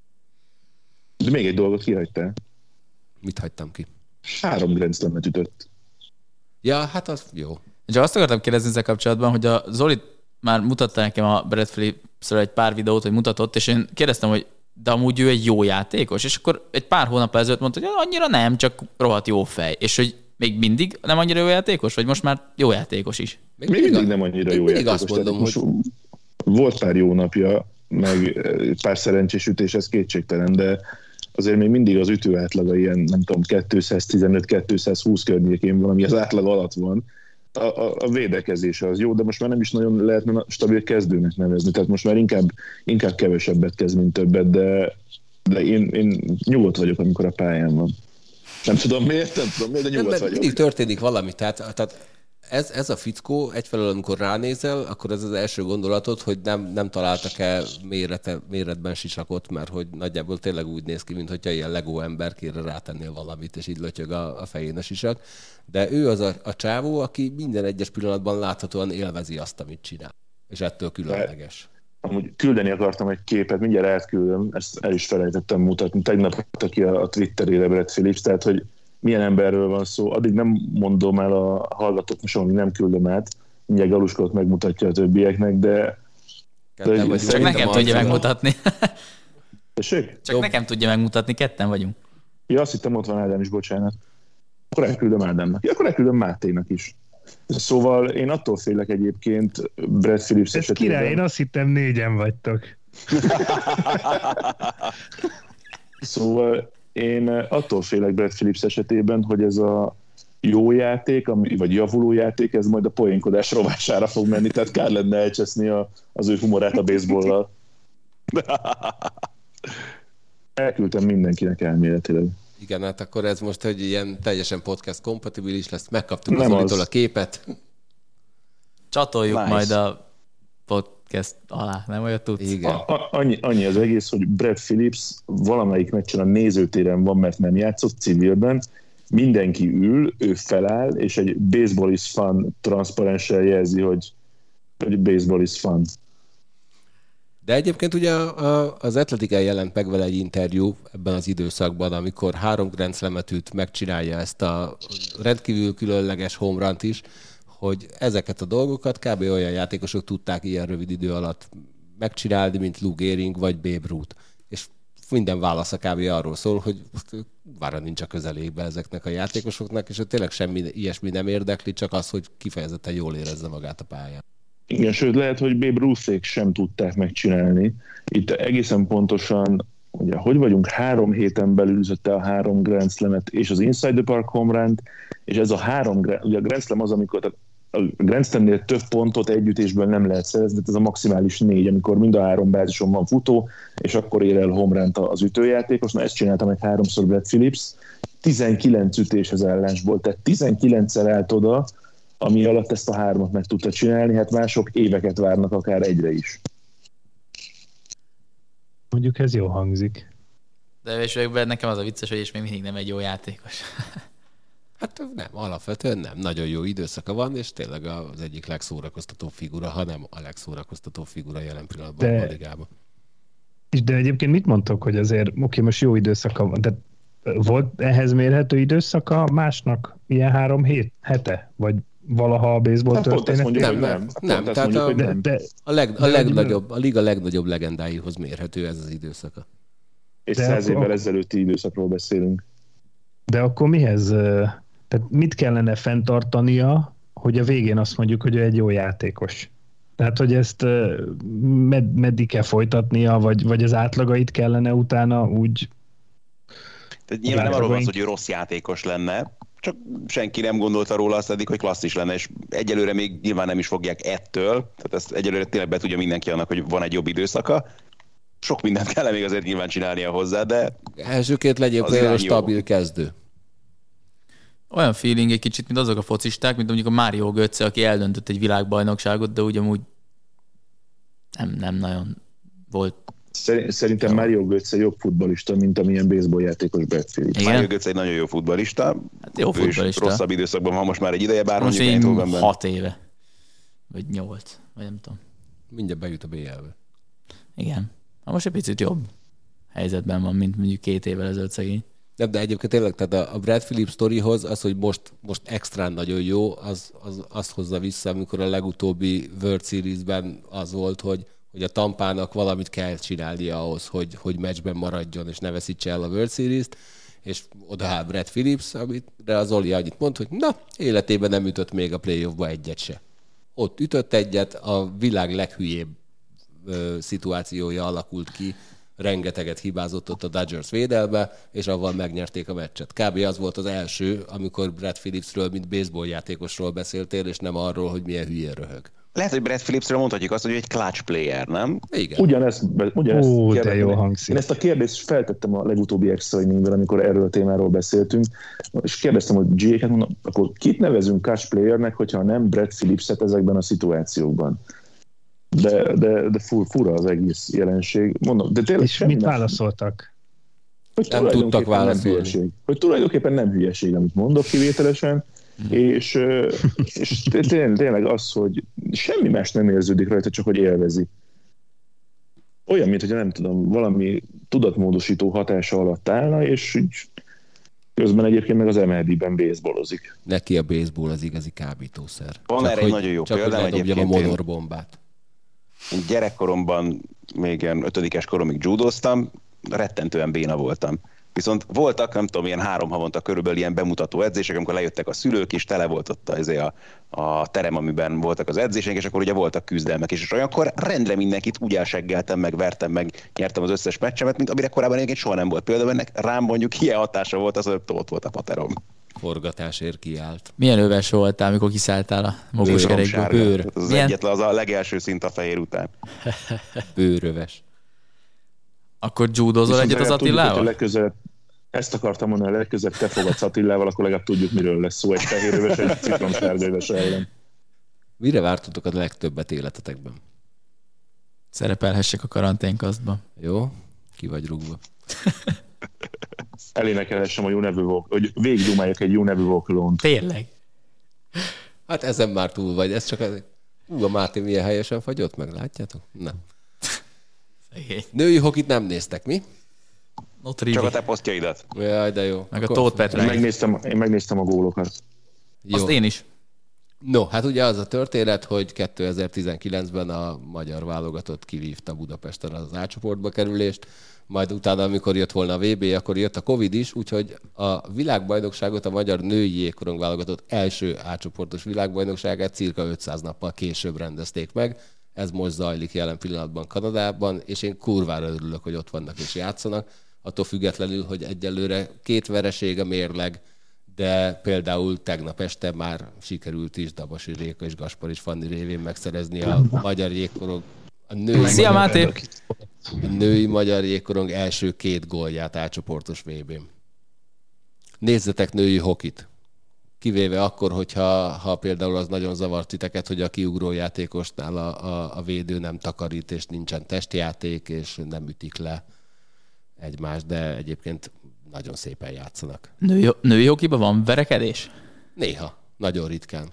De még egy dolgot kihagytál. Mit hagytam ki? Három Grand Slamet ütött. Ja, hát az jó. Csak azt akartam kérdezni ezzel kapcsolatban, hogy a Zoli már mutatta nekem a Brad Phillipsről egy pár videót, hogy mutatott, és én kérdeztem, hogy de amúgy ő egy jó játékos, és akkor egy pár hónap ezelőtt mondta, hogy annyira nem, csak rohadt jó fej. És hogy még mindig nem annyira jó játékos, vagy most már jó játékos is? Még, Még mindig nem annyira még jó mindig játékos. azt mondom, Tehát hogy most volt pár jó napja, meg pár szerencsés ütés, ez kétségtelen, de azért még mindig az ütő átlaga ilyen, nem tudom, kétszáztizenöt kétszázhúsz környékén van, ami az átlag alatt van. A, a, a védekezése az jó, de most már nem is nagyon lehetne stabil kezdőnek nevezni, tehát most már inkább, inkább kevesebbet kezd, mint többet, de, de én, én nyugodt vagyok, amikor a pályán van. Nem tudom miért, nem tudom miért, de nem, nyugodt mert vagyok. mindig történik valami, tehát, tehát ez, ez a fickó, egyfelől amikor ránézel, akkor ez az első gondolatod, hogy nem, nem találtak el mérete, méretben sisakot, mert hogy nagyjából tényleg úgy néz ki, mintha ilyen Lego emberkére rátennél valamit, és így lötyög a, a fején a sisak. De ő az a, a csávó, aki minden egyes pillanatban láthatóan élvezi azt, amit csinál. És ettől különleges. Amúgy küldeni akartam egy képet, mindjárt átküldöm, ezt el is felejtettem mutatni. Tegnap adta ki a, a Twitterére Brad Phillips, tehát hogy milyen emberről van szó. Addig nem mondom el a hallgatóknak, amíg nem küldöm át. Mindjárt Galuskot megmutatja a többieknek, de... Ketten vagyunk. Csak Szerintem nekem az- tudja megmutatni. Tessék? Csak nekem tudja megmutatni, ketten vagyunk. Ja, azt hittem, ott van Ádám is, bocsánat. Akkor elküldöm Ádámnak. Ja, akkor elküldöm Máténak is. Szóval én attól félek egyébként Brad Phillips Ez király, én azt hittem négyen vagytok. Szóval én attól félek Brad Phillips esetében, hogy ez a jó játék, vagy javuló játék, ez majd a poénkodás rovására fog menni, tehát kár lenne elcseszni a, az ő humorát a baseballlal. Elküldtem mindenkinek elméletileg. Igen, hát akkor ez most, hogy ilyen teljesen podcast kompatibilis lesz, megkaptuk az Olitól a képet. Csatoljuk Nice. majd a podcast alá, nem olyat tudsz? Igen. A, a, annyi, annyi az egész, hogy Brad Phillips valamelyik meccsen a nézőtéren van, mert nem játszott civilben, mindenki ül, ő feláll, és egy baseball is fun transzparenssel jelzi, hogy, hogy baseball is fun. De egyébként ugye az Athletic-en jelent meg vele egy interjú ebben az időszakban, amikor három Grand Slamet üt, megcsinálja ezt a rendkívül különleges home runt is, hogy ezeket a dolgokat kb. Olyan játékosok tudták ilyen rövid idő alatt megcsinálni, mint Lou Gehrig vagy Babe Ruth. És minden válasza kb. Arról szól, hogy vára nincs a közelében ezeknek a játékosoknak, és hogy tényleg semmi ilyesmi nem érdekli, csak az, hogy kifejezetten jól érezze magát a pályán. Igen, sőt lehet, hogy Babe Ruth-ék sem tudták megcsinálni. Itt egészen pontosan, ugye, hogy vagyunk, három héten belül üzötte a három Grand Slamet és az Inside the Park home run, és ez a három, ugye a Grand Slam az, amikor a Grand Slamnél több pontot egy ütésből nem lehet szerezni, ez a maximális négy, amikor mind a három bázison van futó, és akkor ér el home runt az ütőjátékos. Na ezt csinálta meg háromszor Brad Phillips, tizenkilenc ütés az ellensból, tehát tizenkilencszer állt oda, ami alatt ezt a hármat meg tudta csinálni, hát mások éveket várnak akár egyre is. Mondjuk ez jó hangzik. De és végül nekem az a vicces, hogy és még mindig nem egy jó játékos. Hát nem, alapvetően nem. Nagyon jó időszaka van, és tényleg az egyik legszórakoztatóbb figura, ha nem a legszórakoztatóbb figura jelen pillanatban De... a ligában. De egyébként mit mondtok, hogy azért oké, most jó időszaka van, de volt ehhez mérhető időszaka másnak ilyen három hét, hete? Vagy valaha a baseball Hát pont ezt mondjuk, történetében? hogy Nem, nem. nem, Pont ezt tehát mondjuk, a- hogy De, nem. de, A, leg, a, De- legnagyobb, a liga legnagyobb legendáihoz mérhető ez az időszaka. És de száz akkor- évvel ezelőtti időszakról beszélünk. de akkor mihez, ö, tehát mit kellene fenntartania, hogy a végén azt mondjuk, hogy ő egy jó játékos? Tehát, hogy ezt ö, med, meddig kell folytatnia, vagy, vagy az átlagait kellene utána úgy... Tehát nyilván nem arról van szó, Vágóink. hogy ő rossz játékos lenne, csak senki nem gondolta róla azt eddig, hogy klasszis lenne, és egyelőre még nyilván nem is fogják ettől, tehát ezt egyelőre tényleg be tudja mindenki annak, hogy van egy jobb időszaka. Sok mindent kell még azért nyilván csinálnia hozzá, de Elsőként legyél Az például irány jó. stabil kezdő. Olyan feeling egy kicsit, mint azok a focisták, mint mondjuk a Mário Götze, aki eldöntött egy világbajnokságot, de úgy amúgy nem, nem nagyon volt. Szer- Szerintem Mario Götze jobb futballista, mint amilyen baseball játékos Brad Phillips. Igen? Mario Götze egy nagyon jó futballista. Hát jó Ő is futballista. rosszabb időszakban van most már egy ideje, bár Most mondjuk én Eindhovenben. hat éve. Vagy nyolc. Vagy nem tudom. Mindjárt bejut a bé el-be. Igen. Ha most egy picit jobb helyzetben van, mint mondjuk két évvel ezelőtt szegény. Nem, de egyébként tényleg, tehát a Brad Phillips sztorihoz az, hogy most, most extrán nagyon jó, az, az, azt hozza vissza, amikor a legutóbbi World Series-ben az volt, hogy, hogy a Tampának valamit kell csinálnia ahhoz, hogy, hogy meccsben maradjon, és ne veszítse el a World Series-t, és odaáll Brad Phillips, amire az Oli annyit mond, hogy na, életében nem ütött még a playoffba egyet se. Ott ütött egyet, a világ leghülyébb ö, szituációja alakult ki, rengeteget hibázott ott a Dodgers védelme, és avval megnyerték a meccset. Kb. Az volt az első, amikor Brad Phillipsről, mint baseball játékosról beszéltél, és nem arról, hogy milyen hülye röhög. Lehet, hogy Brad Phillipsről mondhatjuk azt, hogy ő egy clutch player, nem? Igen. Ugyanezt, ugyanezt Ó, de kérdezem. jó hangzik. Én ezt a kérdést feltettem a legutóbbi extra inningben, amikor erről a témáról beszéltünk, és kérdeztem, hogy G-ket mondom, akkor kit nevezünk clutch playernek, hogyha nem Brad Phillipset ezekben a szituációkban? De, de, de fur, fura az egész jelenség. Mondom, de tényleg És semmi mit más. válaszoltak? Hogy Nem tudtak tulajdonképpen nem válaszolni. hülyeség. Hogy tulajdonképpen nem hülyeség, amit mondok kivételesen, és, ö, és tényleg, tényleg az, hogy semmi más nem érződik rajta, csak hogy élvezi. Olyan, mint hogy nem tudom, valami tudatmódosító hatása alatt állna, és így közben egyébként meg az em el bé-ben baseballozik. Neki a baseball az igazi kábítószer. Van erre egy hogy, nagyon jó csak példám, hogy ledobjam a egyébként én- motorbombát. Én gyerekkoromban, még ilyen ötödikes koromig judoztam, rettentően béna voltam. Viszont voltak, nem tudom, ilyen három havonta körülbelül ilyen bemutató edzések, amikor lejöttek a szülők, és tele volt ott a, a, a terem, amiben voltak az edzések, és akkor ugye voltak küzdelmek is. És olyankor rendre mindenkit úgy elseggeltem, meg vertem, meg nyertem az összes meccsemet, mint amire korábban egyébként soha nem volt. Például ennek rám mondjuk ilyen hatása volt az, hogy ott volt a paterom. Forgatásért kiállt. Milyen öves voltál, amikor kiszálltál a mogoskerékből? Bőr. Az Milyen? egyetlen, az a legelső szint a fehér után. Bőröves. Akkor judozol egyet az Attilával? Legközelebb, ezt akartam mondani, a legközelebb te fogadsz Attilával, akkor legalább tudjuk, miről lesz szó, egy fehéröves, egy citromsárgaöves ellen. Mire vártatok a legtöbbet életetekben? Szerepelhessek a karanténkasztban. Jó? Ki vagy rúgva. Elénekelhessem a jó nevű vokalont, hogy végigdumáljak egy jó nevű vokalont. Tényleg? Hát ezen már túl vagy. Ez csak az... Ú, a Máté milyen helyesen fagyott meg, látjátok? Nem. Női hokit nem néztek, mi? Csak a te posztjaidat. Jaj, de jó. Meg a Tóth Petra. Én megnéztem, én megnéztem a gólokat. Jó. Azt én is. No, hát ugye az a történet, hogy kétezer-tizenkilencben a magyar válogatott kivívta Budapesten az A-csoportba kerülést, majd utána, amikor jött volna a vé bé, akkor jött a Covid is, úgyhogy a világbajnokságot, a magyar női jégkorong válogatott első A-csoportos világbajnokságát cirka ötszáz nappal később rendezték meg. Ez most zajlik jelen pillanatban Kanadában, és én kurvára örülök, hogy ott vannak és játszanak. Attól függetlenül, hogy egyelőre két vereség a mérleg, de például tegnap este már sikerült is Dabasi Réka és Gaspar és Fanni révén megszerezni a magyar jégkorong, a női, Szia, magyar, Máté! a női magyar jégkorong első két gólját A-csoportos vé bén. Nézzetek női hokit! Kivéve akkor, hogyha ha például az nagyon zavart titeket, hogy a kiugró játékosnál a, a, a védő nem takarít, és nincsen testjáték, és nem ütik le egymást, de egyébként nagyon szépen játszanak. Női, női hokiban van verekedés? Néha, nagyon ritkán.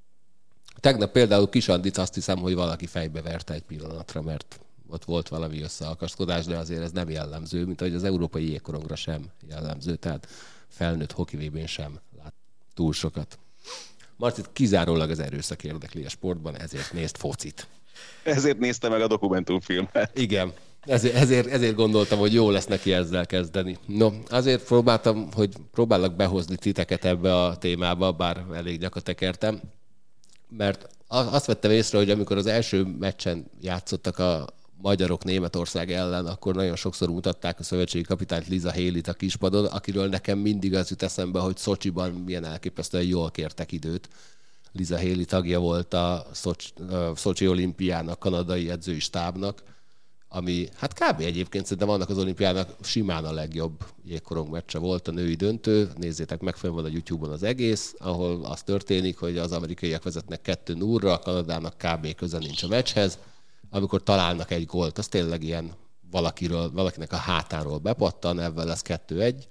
Tegnap például Kisandit azt hiszem, hogy valaki fejbe verte egy pillanatra, mert ott volt valami összeakaszkodás, de azért ez nem jellemző, mint ahogy az európai jégkorongra sem jellemző, tehát felnőtt hoki vé bén sem lát túl sokat. Marcit kizárólag az erőszak érdekli a sportban, ezért nézd focit. Ezért nézte meg a dokumentumfilmet. Igen. Ezért, ezért, ezért gondoltam, hogy jó lesz neki ezzel kezdeni. No, azért próbáltam, hogy próbálok behozni titeket ebbe a témába, bár elég gyakatekertem, mert azt vettem észre, hogy amikor az első meccsen játszottak a magyarok Németország ellen, akkor nagyon sokszor mutatták a szövetségi kapitányt, Liza Haley-t a kispadon, akiről nekem mindig az jut eszembe, hogy Szocsiban milyen elképesztően jól kértek időt. Liza Haley tagja volt a Szocsi olimpiának, kanadai edzői stábnak, ami hát kb. Egyébként szerintem annak az olimpiának simán a legjobb jégkorong meccse volt, a női döntő. Nézzétek meg, fenn van a YouTube-on az egész, ahol az történik, hogy az amerikaiak vezetnek kettő nullra, a Kanadának kb. Köze nincs a meccshez. Amikor találnak egy gólt, az tényleg ilyen valakiről, valakinek a hátáról bepattan, ebben lesz kettő egy.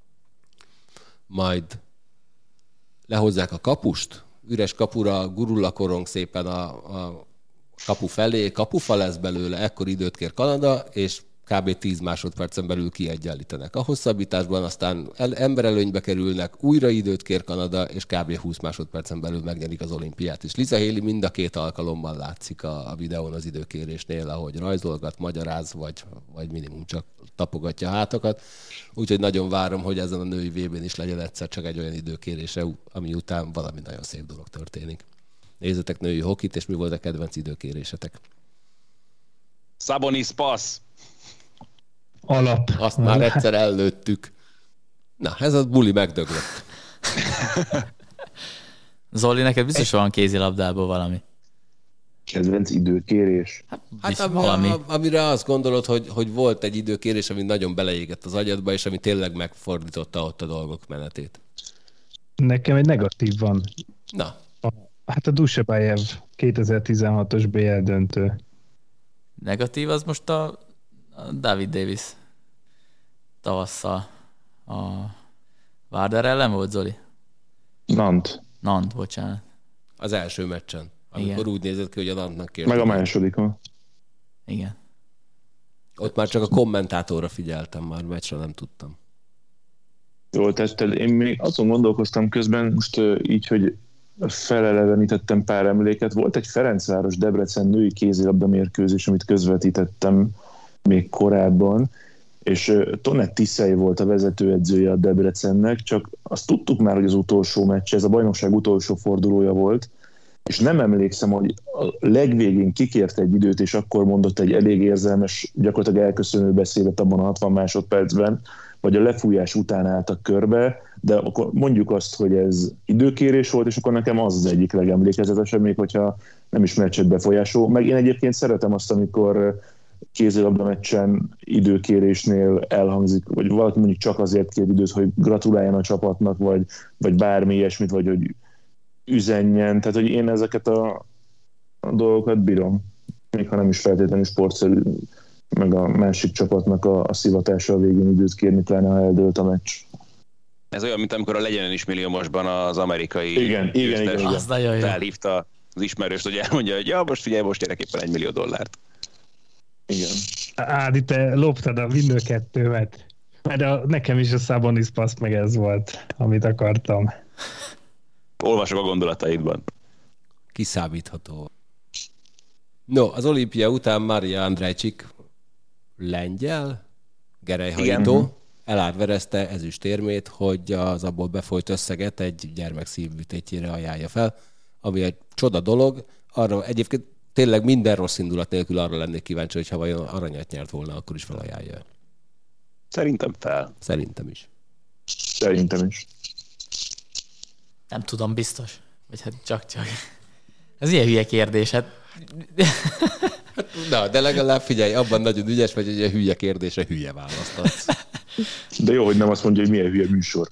Majd lehozzák a kapust, üres kapura gurul a korong szépen a, a kapu felé, kapufa lesz belőle, ekkor időt kér Kanada, és kb. tíz másodpercen belül kiegyenlítenek. A hosszabbításban aztán el, emberelőnybe kerülnek, újra időt kér Kanada, és kb. húsz másodpercen belül megnyerik az olimpiát. És Liza Haley mind a két alkalommal látszik a, a videón az időkérésnél, ahogy rajzolgat, magyaráz, vagy, vagy minimum csak tapogatja a hátakat. Úgyhogy nagyon várom, hogy ezen a női vé bén is legyen egyszer csak egy olyan időkérése, ami után valami nagyon szép dolog történik. Nézzetek női hokit, és mi volt a kedvenc időkérésetek? Szabonis passz! Alap. Azt már egyszer ellőttük. Na, ez a buli megdöglött. Zoli, neked biztos van kézilabdából valami. Kedvenc időkérés. Hát ami, valami. A, amire azt gondolod, hogy, hogy volt egy időkérés, ami nagyon beleégett az agyadba, és ami tényleg megfordította ott a dolgok menetét. Nekem egy negatív van. Na. Hát a Dusebájev kétezer-tizenhatos bé el döntő. Negatív az most a, a David Davis tavasszal. A Vardar ellen volt, Zoli? Nant. Nant, bocsánat. Az első meccsen. Amikor igen. Úgy nézett ki, hogy a Nantnak kért. Meg a másodikon. Igen. Ott már csak a kommentátorra figyeltem, már meccsre nem tudtam. Jól tetted. Én még azon gondolkoztam közben, most így, hogy felelevenítettem pár emléket. Volt egy Ferencváros Debrecen női kézilabda mérkőzés, amit közvetítettem még korábban, és Tonett Tiszei volt a vezetőedzője a Debrecennek, csak azt tudtuk már, hogy az utolsó meccs, ez a bajnokság utolsó fordulója volt, és nem emlékszem, hogy a legvégén kikért egy időt, és akkor mondott egy elég érzelmes, gyakorlatilag elköszönő beszédet abban a hatvan másodpercben, vagy a lefújás után álltak körbe, de akkor mondjuk azt, hogy ez időkérés volt, és akkor nekem az az egyik legemlékezetesebb, még hogyha nem is meccset befolyásol. Meg én egyébként szeretem azt, amikor kézilabda meccsen időkérésnél elhangzik, vagy valaki mondjuk csak azért kér időt, hogy gratuláljon a csapatnak, vagy, vagy bármi ilyesmit, vagy hogy üzenjen. Tehát, hogy én ezeket a, a dolgokat bírom, még ha nem is feltétlenül sportszerű, meg a másik csapatnak a, a szivatása a végén időt kérni, pláne ha eldőlt a meccs. Ez olyan, mint amikor a Legyen is milliómosban az amerikai igen, igen, igen, igen. Az nagyon jó. Felhívta az ismerőst, hogy elmondja, hogy ja, most figyelj, most érek éppen egy millió dollárt. Igen. Ádi, te loptad a mind a kettőmet. Mert a, nekem is a Szabonis passz meg ez volt, amit akartam. Olvasok a gondolataidban. Kiszámítható. No, az olimpia után Maria Andrejcsik lengyel, gerelyhajító, elárverezte ezüstérmét, hogy az abból befolyt összeget egy gyermek szívműtétjére ajánlja fel, ami egy csoda dolog. Arra egyébként tényleg minden rossz indulat nélkül arra lennék kíváncsi, hogy ha vajon aranyat nyert volna, akkor is felajánlja. Szerintem fel. Szerintem is. Szerintem is. Nem tudom, biztos. Vagy hát csak-csak. Ez ilyen hülye kérdés, hát... Na, de legalább figyelj, abban nagyon ügyes vagy, hogy a hülye kérdésre hülye választatsz. De jó, hogy nem azt mondja, hogy milyen hülye műsor.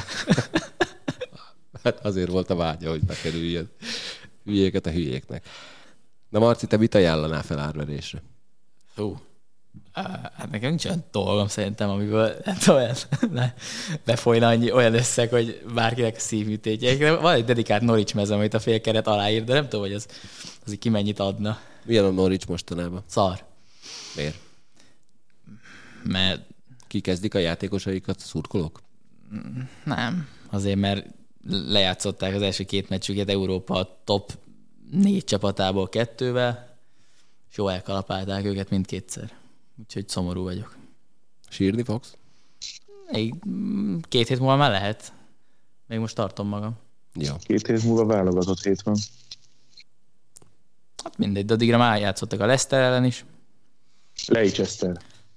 Hát azért volt a vágya, hogy bekerüljön hülyéket a hülyéknek. Na Marci, te mit ajánlanál fel árverésre? Hú. Hát nekem nincs olyan dolgom szerintem, amiből hát olyan befolyna annyi olyan összeg, hogy bárkinek a szívműtétje. Van egy dedikált Norwich mezem, amit a félkeret aláír, de nem tudom, hogy az, az így ki mennyit adna. Milyen a Norwich mostanában? Szar. Miért? Mert... Kikezdik a játékosaikat szurkolók? Nem. Azért, mert lejátszották az első két meccsüket Európa top négy csapatából kettővel, és jól elkalapálták őket mindkétszer. Úgyhogy szomorú vagyok. Sírni fogsz? Még két hét múlva már lehet. Még most tartom magam. Ja. Két hét múlva válogatott hét van. Hát mindegy, de addigra már játszottak a Leicester ellen is. Leicester.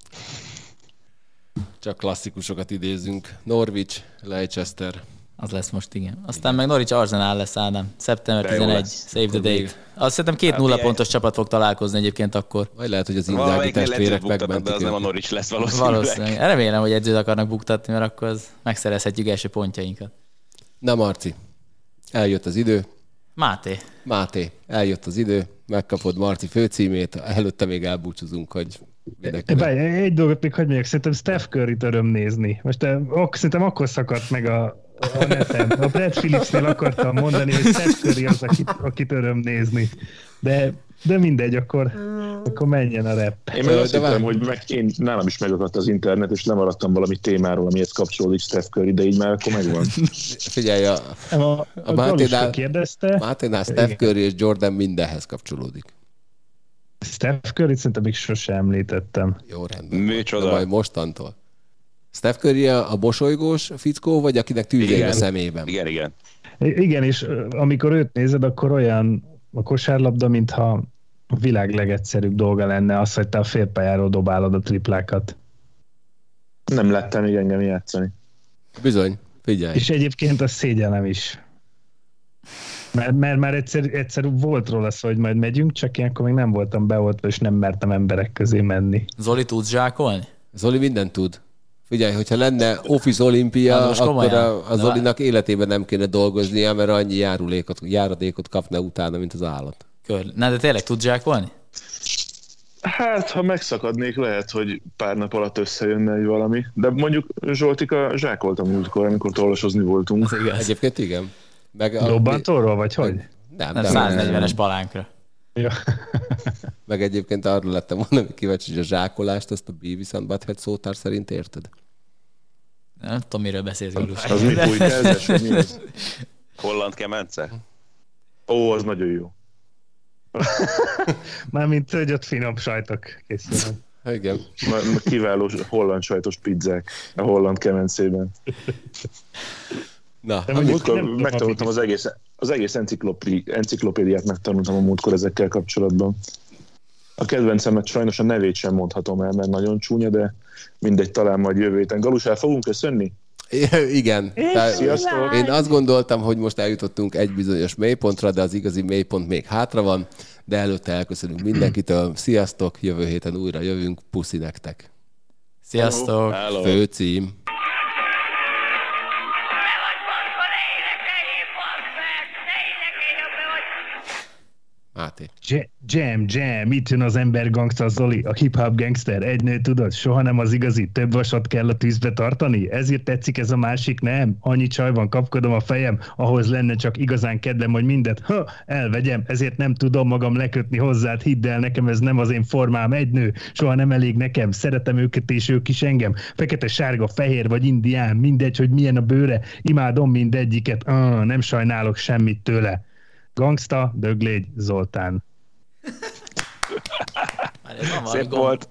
Csak klasszikusokat idézünk. Norwich, Leicester. Az lesz most, igen. Aztán meg Norwich Arsenal lesz, Ádám. szeptember tizenegy, save the date. Azt szerintem két nulla pontos csapat fog találkozni egyébként akkor. Vagy lehet, hogy az Inzági testvérek megmentik. De az nem a Norwich lesz valószínűleg. Valószínűleg. Remélem, hogy edzőt akarnak buktatni, mert akkor az megszerezhetjük első pontjainkat. Na Marci, eljött az idő. Máté. Máté, eljött az idő. Megkapod Marci főcímét. Előtte még elbúcsúzunk, hogy Bár, egy dolgot még hagyj mondjak, szerintem Steph Curryt öröm nézni. Most ok, szerintem akkor szakadt meg a, a neten. A Brad Phillipsnél akartam mondani, hogy Steph Curry az, akit, akit öröm nézni. De, de mindegy, akkor, akkor menjen a rap. Én meg azt hittem, hogy meg, én, nálam is megakadt az internet, és lemaradtam valami témáról, amihez kapcsolódik Steph Curry, de így már akkor megvan. Figyelj, a, a, a, a Máténál, kérdezte. Máténál Steph Curry és Jordan mindenhez kapcsolódik. Steph Curryt szerintem még sose említettem. Jó, rendben. Micsoda? Majd mostantól. Steph Curry a bosolygós fickó, vagy akinek tűzék a szemében? Igen, igen. Igen, és amikor őt nézed, akkor olyan a kosárlabda, mintha a világ legegyszerűbb dolga lenne az, hogy te a félpályáról dobálod a triplákat. Nem láttam még engem játszani. Bizony, figyelj. És egyébként a szégyellem is. Mert, mert már egyszer, egyszer volt róla szó, hogy majd megyünk, csak ilyenkor még nem voltam beoltva, és nem mertem emberek közé menni. Zoli, tudsz zsákolni? Zoli mindent tud. Figyelj, hogyha lenne Office Olimpia, akkor a, a Zolinak életében nem kéne dolgoznia, mert annyi járulékot, járadékot kapna utána, mint az állat. Kör. Na, de tényleg tudsz zsákolni? Hát, ha megszakadnék, lehet, hogy pár nap alatt összejönne egy valami. De mondjuk Zsoltika zsákoltam múltkor, amikor tolvasozni voltunk. Egyébként igen. Meg a... Dobbantóról, vagy hogy? Nem, nem. száznegyvenes palánkra. Ja. Meg egyébként arról lettem volna kíváncsi, hogy a zsákolást, azt a Beavis and Butthead szótár szerint érted? Nem tudom, miről beszélsz, Galus. Az mi fújtázás, vagy mi az? Holland kemence? Ó, az nagyon jó. Mármint, hogy ott finom sajtok készülnek. Igen. Kiváló holland sajtos pizzák a holland kemencében. Na, a múltkor megtanultam az egész, az egész enciklopé, enciklopédiát megtanultam a múltkor ezekkel kapcsolatban. A kedvencemet sajnos a nevét sem mondhatom el, mert nagyon csúnya, de mindegy, talán majd jövő héten. Galus, el fogunk köszönni? Igen. Sziasztok! Én azt gondoltam, hogy most eljutottunk egy bizonyos mélypontra, de az igazi mélypont még hátra van, de előtte elköszönünk mindenkitől. Sziasztok, jövő héten újra jövünk, puszi nektek. Sziasztok! Hello. Főcím. Máté. Jam, jam, itt jön az ember gangsta Zoli, a hip-hop gangster. Egy nő, tudod, soha nem az igazi, több vasat kell a tűzbe tartani. Ezért tetszik ez a másik, nem? Annyi csaj van, kapkodom a fejem, ahhoz lenne csak igazán kedvem, hogy mindet, ha, elvegyem, ezért nem tudom magam lekötni hozzád, hidd el, nekem ez nem az én formám, egy nő, soha nem elég nekem, szeretem őket és ők is engem. Fekete, sárga, fehér vagy indián, mindegy, hogy milyen a bőre, imádom mindegyiket, ah, nem sajnálok semmit tőle. Gangsta, Döglégy, Zoltán. Szép volt.